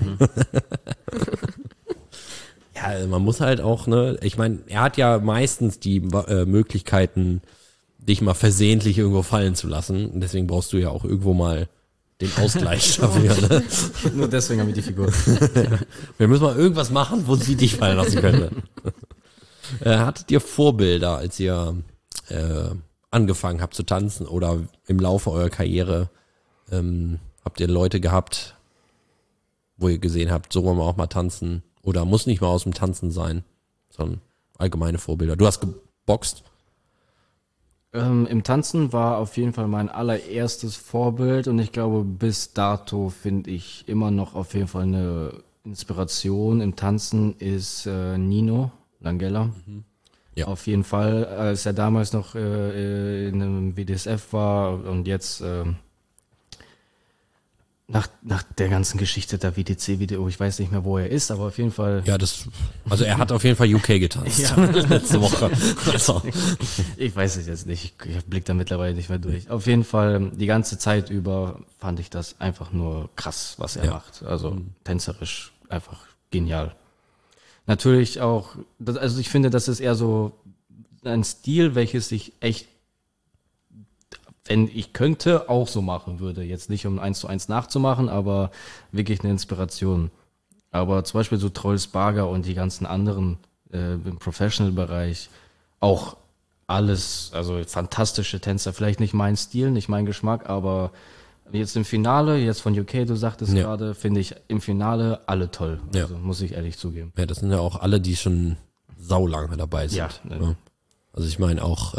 Ja, also man muss halt auch, ne, ich meine, er hat ja meistens die Möglichkeiten, dich mal versehentlich irgendwo fallen zu lassen. Und deswegen brauchst du ja auch irgendwo mal den Ausgleich dafür. Ne? Nur deswegen habe ich die Figur. Wir müssen mal irgendwas machen, wo sie dich fallen lassen könnte. Hattet ihr Vorbilder, als ihr angefangen habt zu tanzen oder im Laufe eurer Karriere habt ihr Leute gehabt, wo ihr gesehen habt, so wollen wir auch mal tanzen oder muss nicht mal aus dem Tanzen sein, sondern allgemeine Vorbilder. Du hast geboxt? Im Tanzen war auf jeden Fall mein allererstes Vorbild und ich glaube, bis dato finde ich immer noch auf jeden Fall eine Inspiration im Tanzen ist Nino Langella. Ja. Auf jeden Fall, als er damals noch in einem WDSF war und jetzt nach der ganzen Geschichte der WDC-Video, ich weiß nicht mehr, wo er ist, aber auf jeden Fall. Ja, also er hat auf jeden Fall UK getanzt. Ja. Letzte Woche. Also. Ich weiß es jetzt nicht, ich blick da mittlerweile nicht mehr durch. Auf jeden Fall, die ganze Zeit über fand ich das einfach nur krass, was er macht. Also tänzerisch einfach genial. Natürlich auch, also ich finde, das ist eher so ein Stil, welches ich echt, wenn ich könnte, auch so machen würde. Jetzt nicht um 1:1 nachzumachen, aber wirklich eine Inspiration. Aber zum Beispiel so Troels Barger und die ganzen anderen im Professional-Bereich auch alles, also fantastische Tänzer. Vielleicht nicht mein Stil, nicht mein Geschmack, aber jetzt im Finale, jetzt von UK, du sagtest gerade, finde ich im Finale alle toll. Also muss ich ehrlich zugeben. Ja, das sind ja auch alle, die schon saulange dabei sind. Ja. Ne? Also ich meine auch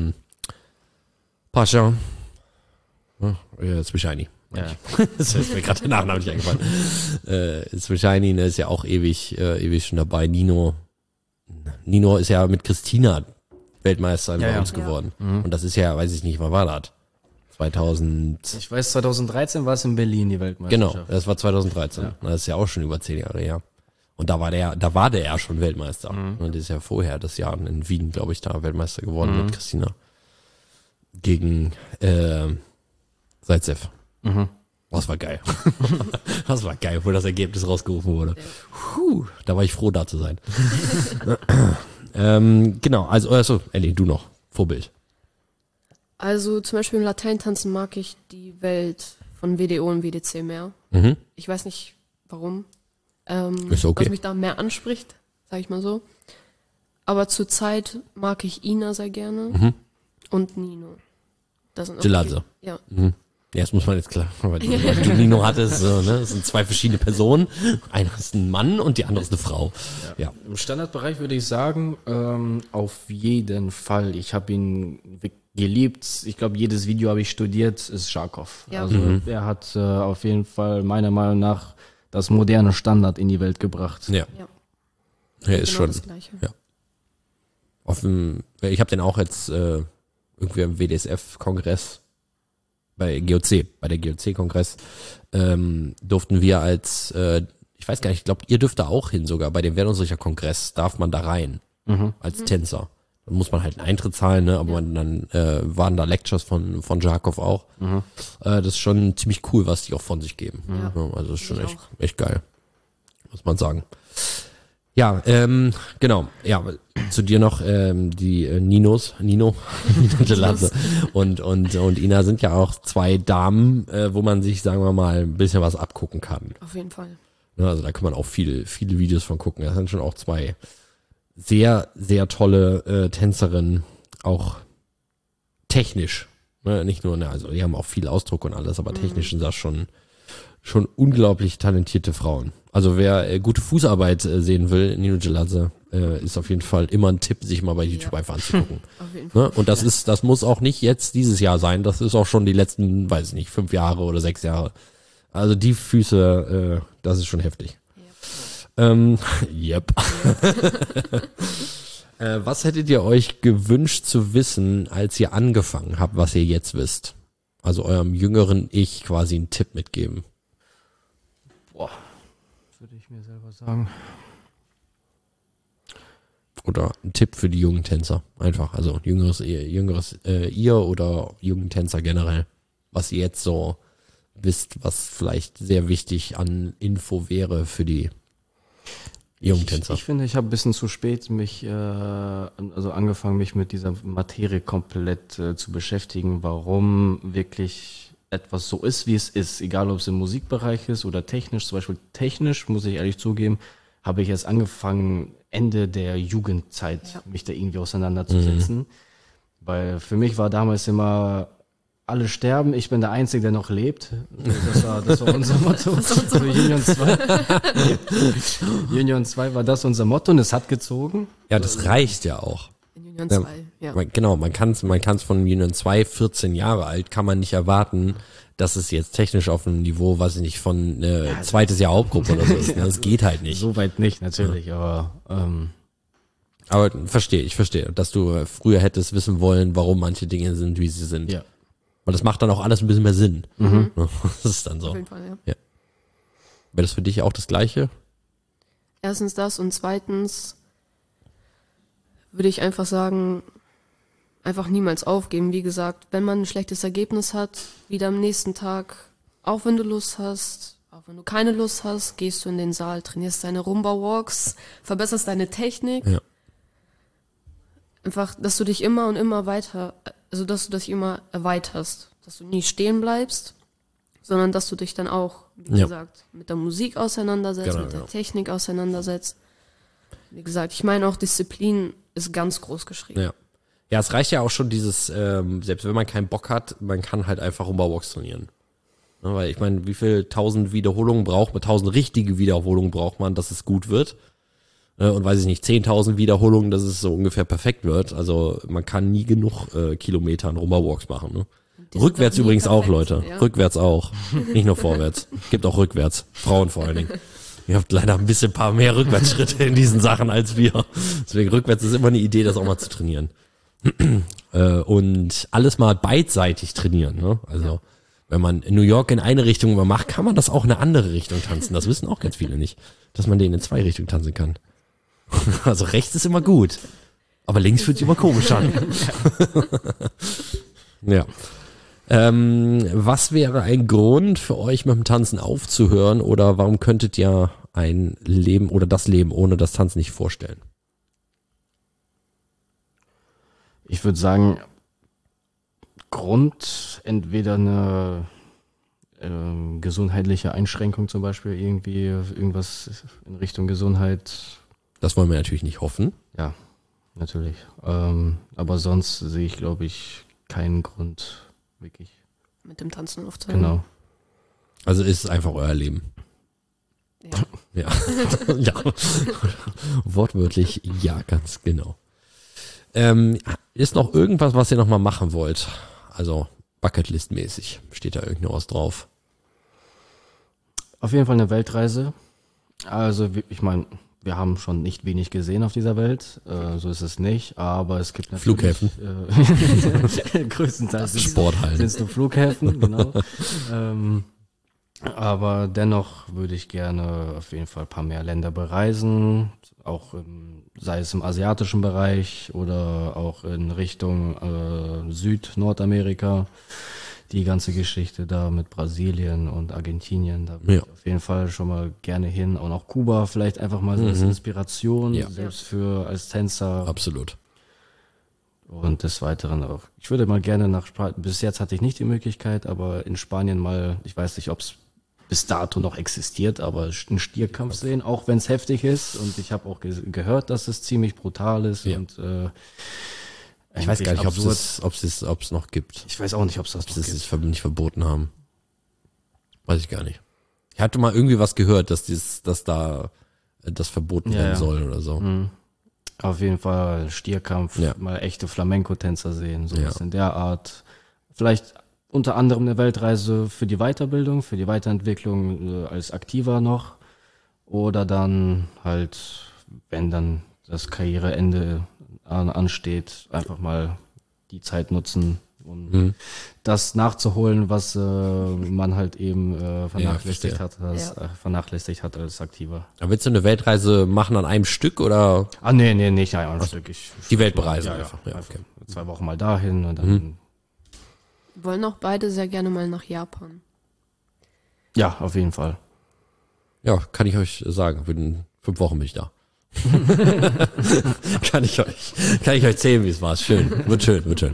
Pascha, Zwischani. Ja. Das ist mir gerade der Nachname nicht eingefallen. Zwischani, ne, ist ja auch ewig schon dabei. Nino ist ja mit Christina Weltmeister bei uns geworden. Und das ist ja, weiß ich nicht, wann war das? 2000. Ich weiß, 2013 war es in Berlin, die Genau, Weltmeisterschaft. das war 2013. Das ist ja auch schon über 10 Jahre her. Und da war der ja schon Weltmeister. Und das ist ja vorher das Jahr in Wien, glaube ich, da Weltmeister geworden mit Christina. Gegen Zaitsev. Das war geil. Das war geil, wo das Ergebnis rausgerufen wurde. Da war ich froh, da zu sein. Genau, also Ellie, du noch. Vorbild. Also zum Beispiel im Lateintanzen mag ich die Welt von WDO und WDC mehr. Ich weiß nicht, warum. Ist okay. Was mich da mehr anspricht, sag ich mal so. Aber zurzeit mag ich Ina sehr gerne und Nino. Das sind auch Gelase. Ja. Ja, das muss man jetzt klar, weil du Nino hattest, so, ne? Das sind zwei verschiedene Personen. Einer ist ein Mann und die andere ist eine Frau. Ja. Im Standardbereich würde ich sagen, auf jeden Fall. Ich habe ihn geliebt. Ich glaube, jedes Video habe ich studiert, ist Scharkow. Ja. Also er hat auf jeden Fall meiner Meinung nach das moderne Standard in die Welt gebracht. Ja. Ja. Er ist Genau schon. das Gleiche. Ja. Ich habe den auch jetzt irgendwie am WDSF-Kongress bei der GOC-Kongress durften wir als, ich weiß gar nicht, ich glaube, ihr dürft da auch hin sogar, bei dem Wertungsrichter Kongress darf man da rein, als Tänzer. Dann muss man halt einen Eintritt zahlen, ne? Aber dann waren da Lectures von Jarkov auch. Das ist schon ziemlich cool, was die auch von sich geben. Ja. Ja, also ist schon Ich echt geil, muss man sagen. Ja, genau. Ja, zu dir noch die Nino Gelase und Ina sind ja auch zwei Damen, wo man sich, sagen wir mal, ein bisschen was abgucken kann. Auf jeden Fall. Ja, also da kann man auch viele Videos von gucken. Das sind schon auch zwei sehr, sehr tolle Tänzerinnen, auch technisch. Ne? Nicht nur, also die haben auch viel Ausdruck und alles, aber technisch sind das schon unglaublich talentierte Frauen. Also wer gute Fußarbeit sehen will, Nino Gelase, ist auf jeden Fall immer ein Tipp, sich mal bei YouTube einfach anzugucken. Auf jeden Fall. Ne? Und das muss auch nicht jetzt dieses Jahr sein, das ist auch schon die letzten, weiß ich nicht, 5 Jahre oder 6 Jahre. Also die Füße, das ist schon heftig. Yep. Was hättet ihr euch gewünscht zu wissen, als ihr angefangen habt, was ihr jetzt wisst? Also eurem jüngeren Ich quasi einen Tipp mitgeben. Boah, würde ich mir selber sagen. Oder ein Tipp für die jungen Tänzer. Einfach, also jüngeres ihr oder jungen Tänzer generell. Was ihr jetzt so wisst, was vielleicht sehr wichtig an Info wäre für die jungen Tänzer. Ich finde, ich habe ein bisschen zu spät angefangen, mich mit dieser Materie komplett zu beschäftigen, warum wirklich etwas so ist, wie es ist. Egal, ob es im Musikbereich ist oder technisch. Zum Beispiel technisch, muss ich ehrlich zugeben, habe ich erst angefangen, Ende der Jugendzeit, mich da irgendwie auseinanderzusetzen. Weil für mich war damals immer, alle sterben, ich bin der Einzige, der noch lebt. Das war unser Motto. So Union 2. Union 2 war das unser Motto und es hat gezogen. Ja, das reicht ja auch. In Union 2, ja. Genau, man kann's von Union 2, 14 Jahre alt, kann man nicht erwarten, dass es jetzt technisch auf einem Niveau, weiß ich nicht, von zweites Jahr Hauptgruppe oder so ist. Ne? Das geht halt nicht. So weit nicht, natürlich, aber Aber ich verstehe, dass du früher hättest wissen wollen, warum manche Dinge sind, wie sie sind. ja. Weil das macht dann auch alles ein bisschen mehr Sinn. Das ist dann so. Auf jeden Fall, ja. Wäre das für dich auch das Gleiche? Erstens das und zweitens würde ich einfach sagen, einfach niemals aufgeben. Wie gesagt, wenn man ein schlechtes Ergebnis hat, wieder am nächsten Tag, auch wenn du Lust hast, auch wenn du keine Lust hast, gehst du in den Saal, trainierst deine Rumba-Walks, verbesserst deine Technik. Ja. Einfach, dass du dich immer und immer dass du dich immer erweiterst, dass du nie stehen bleibst, sondern dass du dich dann auch, wie gesagt, mit der Musik auseinandersetzt, Genau, mit der Technik auseinandersetzt. Wie gesagt, ich meine auch Disziplin ist ganz groß geschrieben. Ja. Ja, es reicht ja auch schon dieses, selbst wenn man keinen Bock hat, man kann halt einfach Rumba-Walks trainieren. Ne, weil ich meine, wie viel 1000 Wiederholungen braucht man, 1000 richtige Wiederholungen braucht man, dass es gut wird. Und weiß ich nicht, 10.000 Wiederholungen, dass es so ungefähr perfekt wird. Also man kann nie genug Kilometer an Rumba-Walks machen. Ne? Rückwärts nie übrigens auch, perfekt, Leute. ja. Rückwärts auch. Nicht nur vorwärts. Gibt auch rückwärts. Frauen vor allen Dingen. Ihr habt leider ein paar mehr Rückwärtsschritte in diesen Sachen als wir. Deswegen rückwärts ist immer eine Idee, das auch mal zu trainieren. Und alles mal beidseitig trainieren. Ne? Also Wenn man New York in eine Richtung immer macht, kann man das auch in eine andere Richtung tanzen. Das wissen auch ganz viele nicht, dass man den in 2 Richtungen tanzen kann. Also rechts ist immer gut, aber links fühlt sich immer komisch an. Ja. Was wäre ein Grund für euch mit dem Tanzen aufzuhören oder warum könntet ihr ein Leben oder das Leben ohne das Tanzen nicht vorstellen? Ich würde sagen, Grund, entweder eine gesundheitliche Einschränkung zum Beispiel, irgendwie irgendwas in Richtung Gesundheit. Das wollen wir natürlich nicht hoffen. Ja, natürlich. Aber sonst sehe ich, glaube ich, keinen Grund wirklich. Mit dem Tanzen aufzuhören. Genau. Also ist es einfach euer Leben. Ja. Ja. Ja. Wortwörtlich, ja, ganz genau. Ist noch irgendwas, was ihr noch mal machen wollt? Also Bucketlist-mäßig. Steht da irgendwas drauf? Auf jeden Fall eine Weltreise. Also ich meine, wir haben schon nicht wenig gesehen auf dieser Welt. So ist es nicht. Aber es gibt natürlich... Flughäfen. Größtenteils Sporthallen. sind es nur Flughäfen, genau. Aber dennoch würde ich gerne auf jeden Fall ein paar mehr Länder bereisen, auch sei es im asiatischen Bereich oder auch in Richtung Süd-Nordamerika. Die ganze Geschichte da mit Brasilien und Argentinien, da würde ich auf jeden Fall schon mal gerne hin. Und auch Kuba vielleicht einfach mal so als Inspiration, selbst für als Tänzer. Absolut. Und des Weiteren auch. Ich würde mal gerne nach Spanien, bis jetzt hatte ich nicht die Möglichkeit, aber in Spanien mal, ich weiß nicht, ob es bis dato noch existiert, aber einen Stierkampf sehen, auch wenn es heftig ist. Und ich habe auch gehört, dass es ziemlich brutal ist. Ja. Und Ich weiß gar nicht, ob es noch gibt. Ich weiß auch nicht, ob es das noch Das gibt. ist nicht verboten haben. Weiß ich gar nicht. Ich hatte mal irgendwie was gehört, dass da das verboten werden soll oder so. Mhm. Auf jeden Fall Stierkampf, Ja. mal echte Flamenco-Tänzer sehen, so Ja. was in der Art. Vielleicht unter anderem eine Weltreise für die Weiterbildung, für die Weiterentwicklung als Aktiver noch. Oder dann halt, wenn dann das Karriereende ansteht, einfach mal die Zeit nutzen, um das nachzuholen, was man halt eben vernachlässigt hat als Aktiver. Aber willst du eine Weltreise machen an einem Stück oder Nee, nicht ein Stück. die Welt bereisen Ja, einfach? Ja, einfach okay. 2 Wochen mal dahin und dann, Wir wollen auch beide sehr gerne mal nach Japan. ja, auf jeden Fall. Ja, kann ich euch sagen. In 5 Wochen bin ich da. kann ich euch erzählen, wie es war. Ist schön. Wird schön.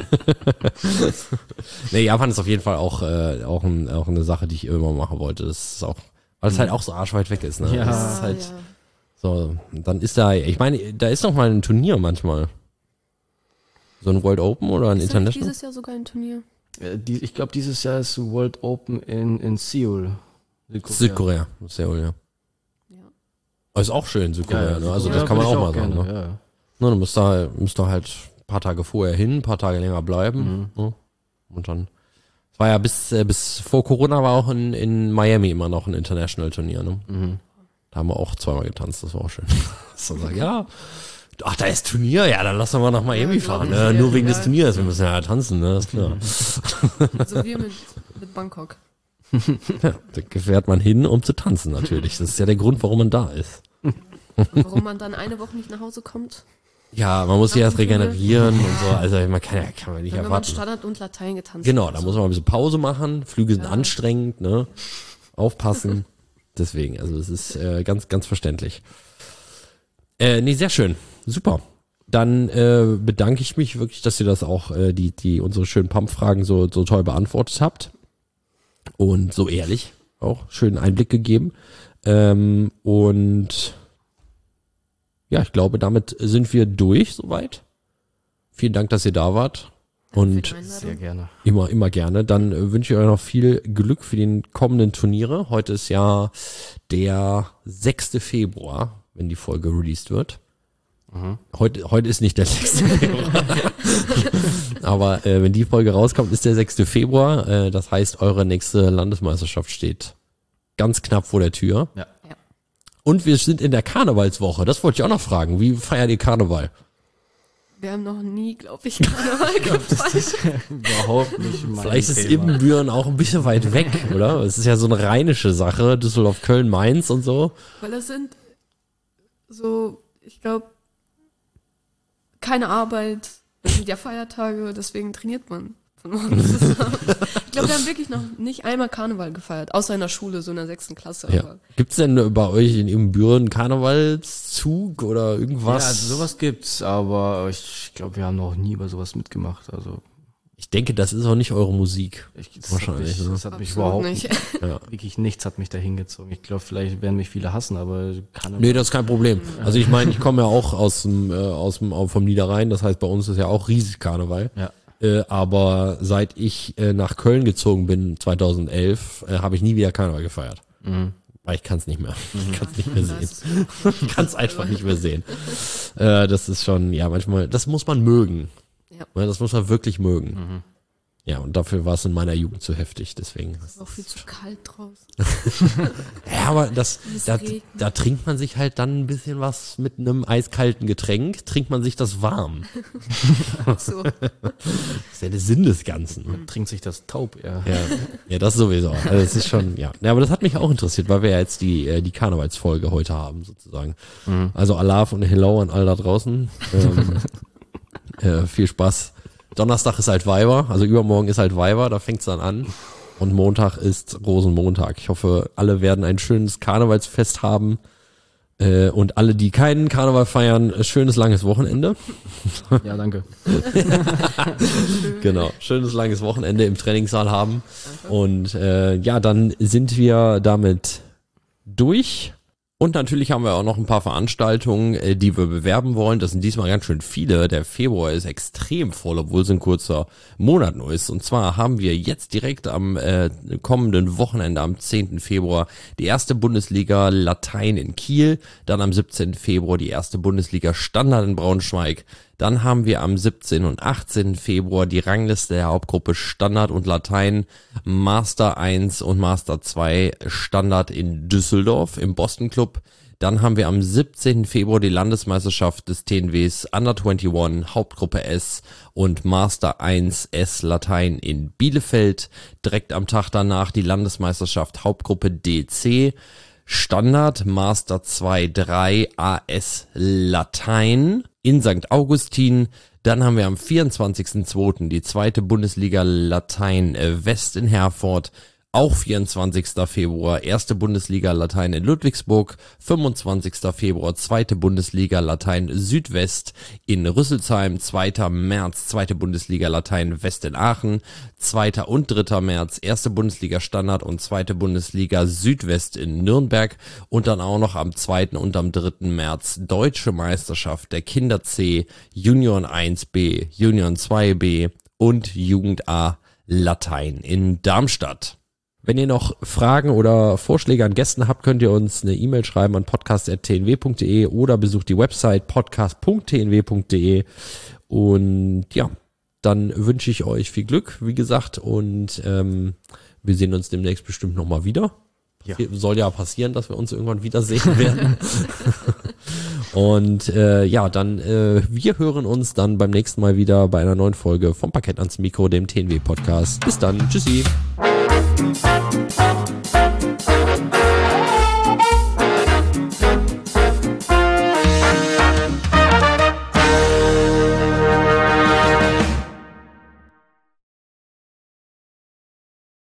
Nee, Japan ist auf jeden Fall auch eine Sache, die ich immer machen wollte. Das ist auch, weil es halt auch so arschweit weg ist, ne? Ja. Das ist halt so, dann ist da, ich meine, da ist noch mal ein Turnier manchmal. So ein World Open oder ein Ist da nicht International? dieses Jahr sogar ein Turnier? Ich glaube, dieses Jahr ist World Open in Seoul. Südkorea. Seoul, ja. Ja. Aber ist auch schön, Südkorea, ne? Also Südkorea das kann man würde auch ich mal sagen, gerne, ne? ja. Ne, du musst da halt ein paar Tage vorher hin, ein paar Tage länger bleiben. Ne? Und dann. Es war ja bis vor Corona war auch in Miami immer noch ein International-Turnier, ne? Da haben wir auch 2-mal getanzt, das war auch schön. So sagen, ja. Ach, da ist Turnier, ja, dann lassen wir nach Miami Ja, fahren. glaub ich, Nur ja, wegen des ja. Turniers, wir müssen ja tanzen, ne? Ist klar. So wie mit Bangkok. Ja, da fährt man hin, um zu tanzen natürlich. Das ist ja der Grund, warum man da ist. Und warum man dann eine Woche nicht nach Hause kommt? Ja, man muss sich erst Nach dem Turnier. regenerieren und so. Also man kann man nicht Wenn man erwarten. Standard und Latein getanzt Genau, hat. da muss man mal ein bisschen Pause machen. Flüge sind Ja. anstrengend, ne? Aufpassen. Deswegen, also es ist ganz, ganz verständlich. Nee, sehr schön. Super. Dann bedanke ich mich wirklich, dass ihr das auch, die unsere schönen Pump-Fragen so toll beantwortet habt. Und so ehrlich auch. Schönen Einblick gegeben. Und ja, ich glaube, damit sind wir durch soweit. Vielen Dank, dass ihr da wart. Und Für die Einladung. Sehr gerne. immer gerne. Dann wünsche ich euch noch viel Glück für die kommenden Turniere. Heute ist ja der 6. Februar, wenn die Folge released wird. Heute ist nicht der 6. Februar. Aber wenn die Folge rauskommt, ist der 6. Februar. Das heißt, eure nächste Landesmeisterschaft steht ganz knapp vor der Tür. Ja. Ja. Und wir sind in der Karnevalswoche. Das wollte ich auch noch fragen. Wie feiert ihr Karneval? Wir haben noch nie, glaube ich, Karneval gefeiert. Überhaupt nicht mein Vielleicht ist Thema. Ibbenbüren auch ein bisschen weit weg, oder? Es ist ja so eine rheinische Sache, Düsseldorf, Köln, Mainz und so. Weil das sind so, ich glaube, keine Arbeit, das sind ja Feiertage, deswegen trainiert man von morgens bis abends. Ich glaube, wir haben wirklich noch nicht einmal Karneval gefeiert, außer in der Schule, so in der 6. Klasse. Ja. Aber Gibt's denn bei euch in Ibbenbüren Karnevalszug oder irgendwas? Ja, also sowas gibt's, aber ich glaube, wir haben noch nie über sowas mitgemacht. Also Ich denke, das ist auch nicht eure Musik. Wahrscheinlich, ne? Das hat mich absolut überhaupt nicht. wirklich nichts hat mich da hingezogen. Ich glaube, vielleicht werden mich viele hassen, aber Karneval. Nee, das ist kein Problem. Also ich meine, ich komme ja auch vom Niederrhein, das heißt, bei uns ist ja auch riesig Karneval. Ja. Aber seit ich nach Köln gezogen bin, 2011, habe ich nie wieder Karneval gefeiert. Weil ich kann es nicht mehr. Ich kann es nicht mehr sehen. Ich kann es einfach nicht mehr sehen. Das ist schon, ja, manchmal, das muss man mögen. Ja. Ja, das muss man wirklich mögen. Ja, und dafür war es in meiner Jugend zu heftig, deswegen. Ist auch viel zu kalt draußen. Ja, aber Es regnet. da trinkt man sich halt dann ein bisschen was mit einem eiskalten Getränk, trinkt man sich das warm. So. Das ist ja der Sinn des Ganzen. Ne? Trinkt sich das taub, ja. Ja, das sowieso. Also das ist schon, ja. Ja, aber das hat mich auch interessiert, weil wir ja jetzt die Karnevalsfolge heute haben, sozusagen. Also Alaf und Hello an all da draußen. Viel Spaß. Donnerstag ist halt Weiber, also übermorgen ist halt Weiber, da fängt's dann an. Und Montag ist Rosenmontag. Ich hoffe, alle werden ein schönes Karnevalsfest haben. Und alle, die keinen Karneval feiern, schönes langes Wochenende. Ja, danke. Genau, schönes langes Wochenende im Trainingssaal haben. Und ja, dann sind wir damit durch. Und natürlich haben wir auch noch ein paar Veranstaltungen, die wir bewerben wollen. Das sind diesmal ganz schön viele. Der Februar ist extrem voll, obwohl es ein kurzer Monat nur ist. Und zwar haben wir jetzt direkt am kommenden Wochenende, am 10. Februar, die erste Bundesliga Latein in Kiel. Dann am 17. Februar die erste Bundesliga Standard in Braunschweig. Dann haben wir am 17. und 18. Februar die Rangliste der Hauptgruppe Standard und Latein, Master 1 und Master 2 Standard in Düsseldorf im Boston Club. Dann haben wir am 17. Februar die Landesmeisterschaft des TNWs Under 21 Hauptgruppe S und Master 1 S Latein in Bielefeld. Direkt am Tag danach die Landesmeisterschaft Hauptgruppe DC Standard Master 2 3 AS Latein in St. Augustin. Dann haben wir am 24.02. die zweite Bundesliga Latein West in Herford. Auch 24. Februar, erste Bundesliga Latein in Ludwigsburg, 25. Februar, zweite Bundesliga Latein Südwest in Rüsselsheim, 2. März, zweite Bundesliga Latein West in Aachen, 2. und 3. März, erste Bundesliga Standard und zweite Bundesliga Südwest in Nürnberg und dann auch noch am 2. und am 3. März Deutsche Meisterschaft der Kinder C, Junioren 1b, Junioren 2b und Jugend A Latein in Darmstadt. Wenn ihr noch Fragen oder Vorschläge an Gästen habt, könnt ihr uns eine E-Mail schreiben an podcast@tnw.de oder besucht die Website podcast.tnw.de. Und ja, dann wünsche ich euch viel Glück, wie gesagt, und wir sehen uns demnächst bestimmt nochmal wieder. Ja. Soll ja passieren, dass wir uns irgendwann wiedersehen werden. Und ja, dann wir hören uns dann beim nächsten Mal wieder bei einer neuen Folge vom Parkett ans Mikro, dem TNW-Podcast. Bis dann, tschüssi.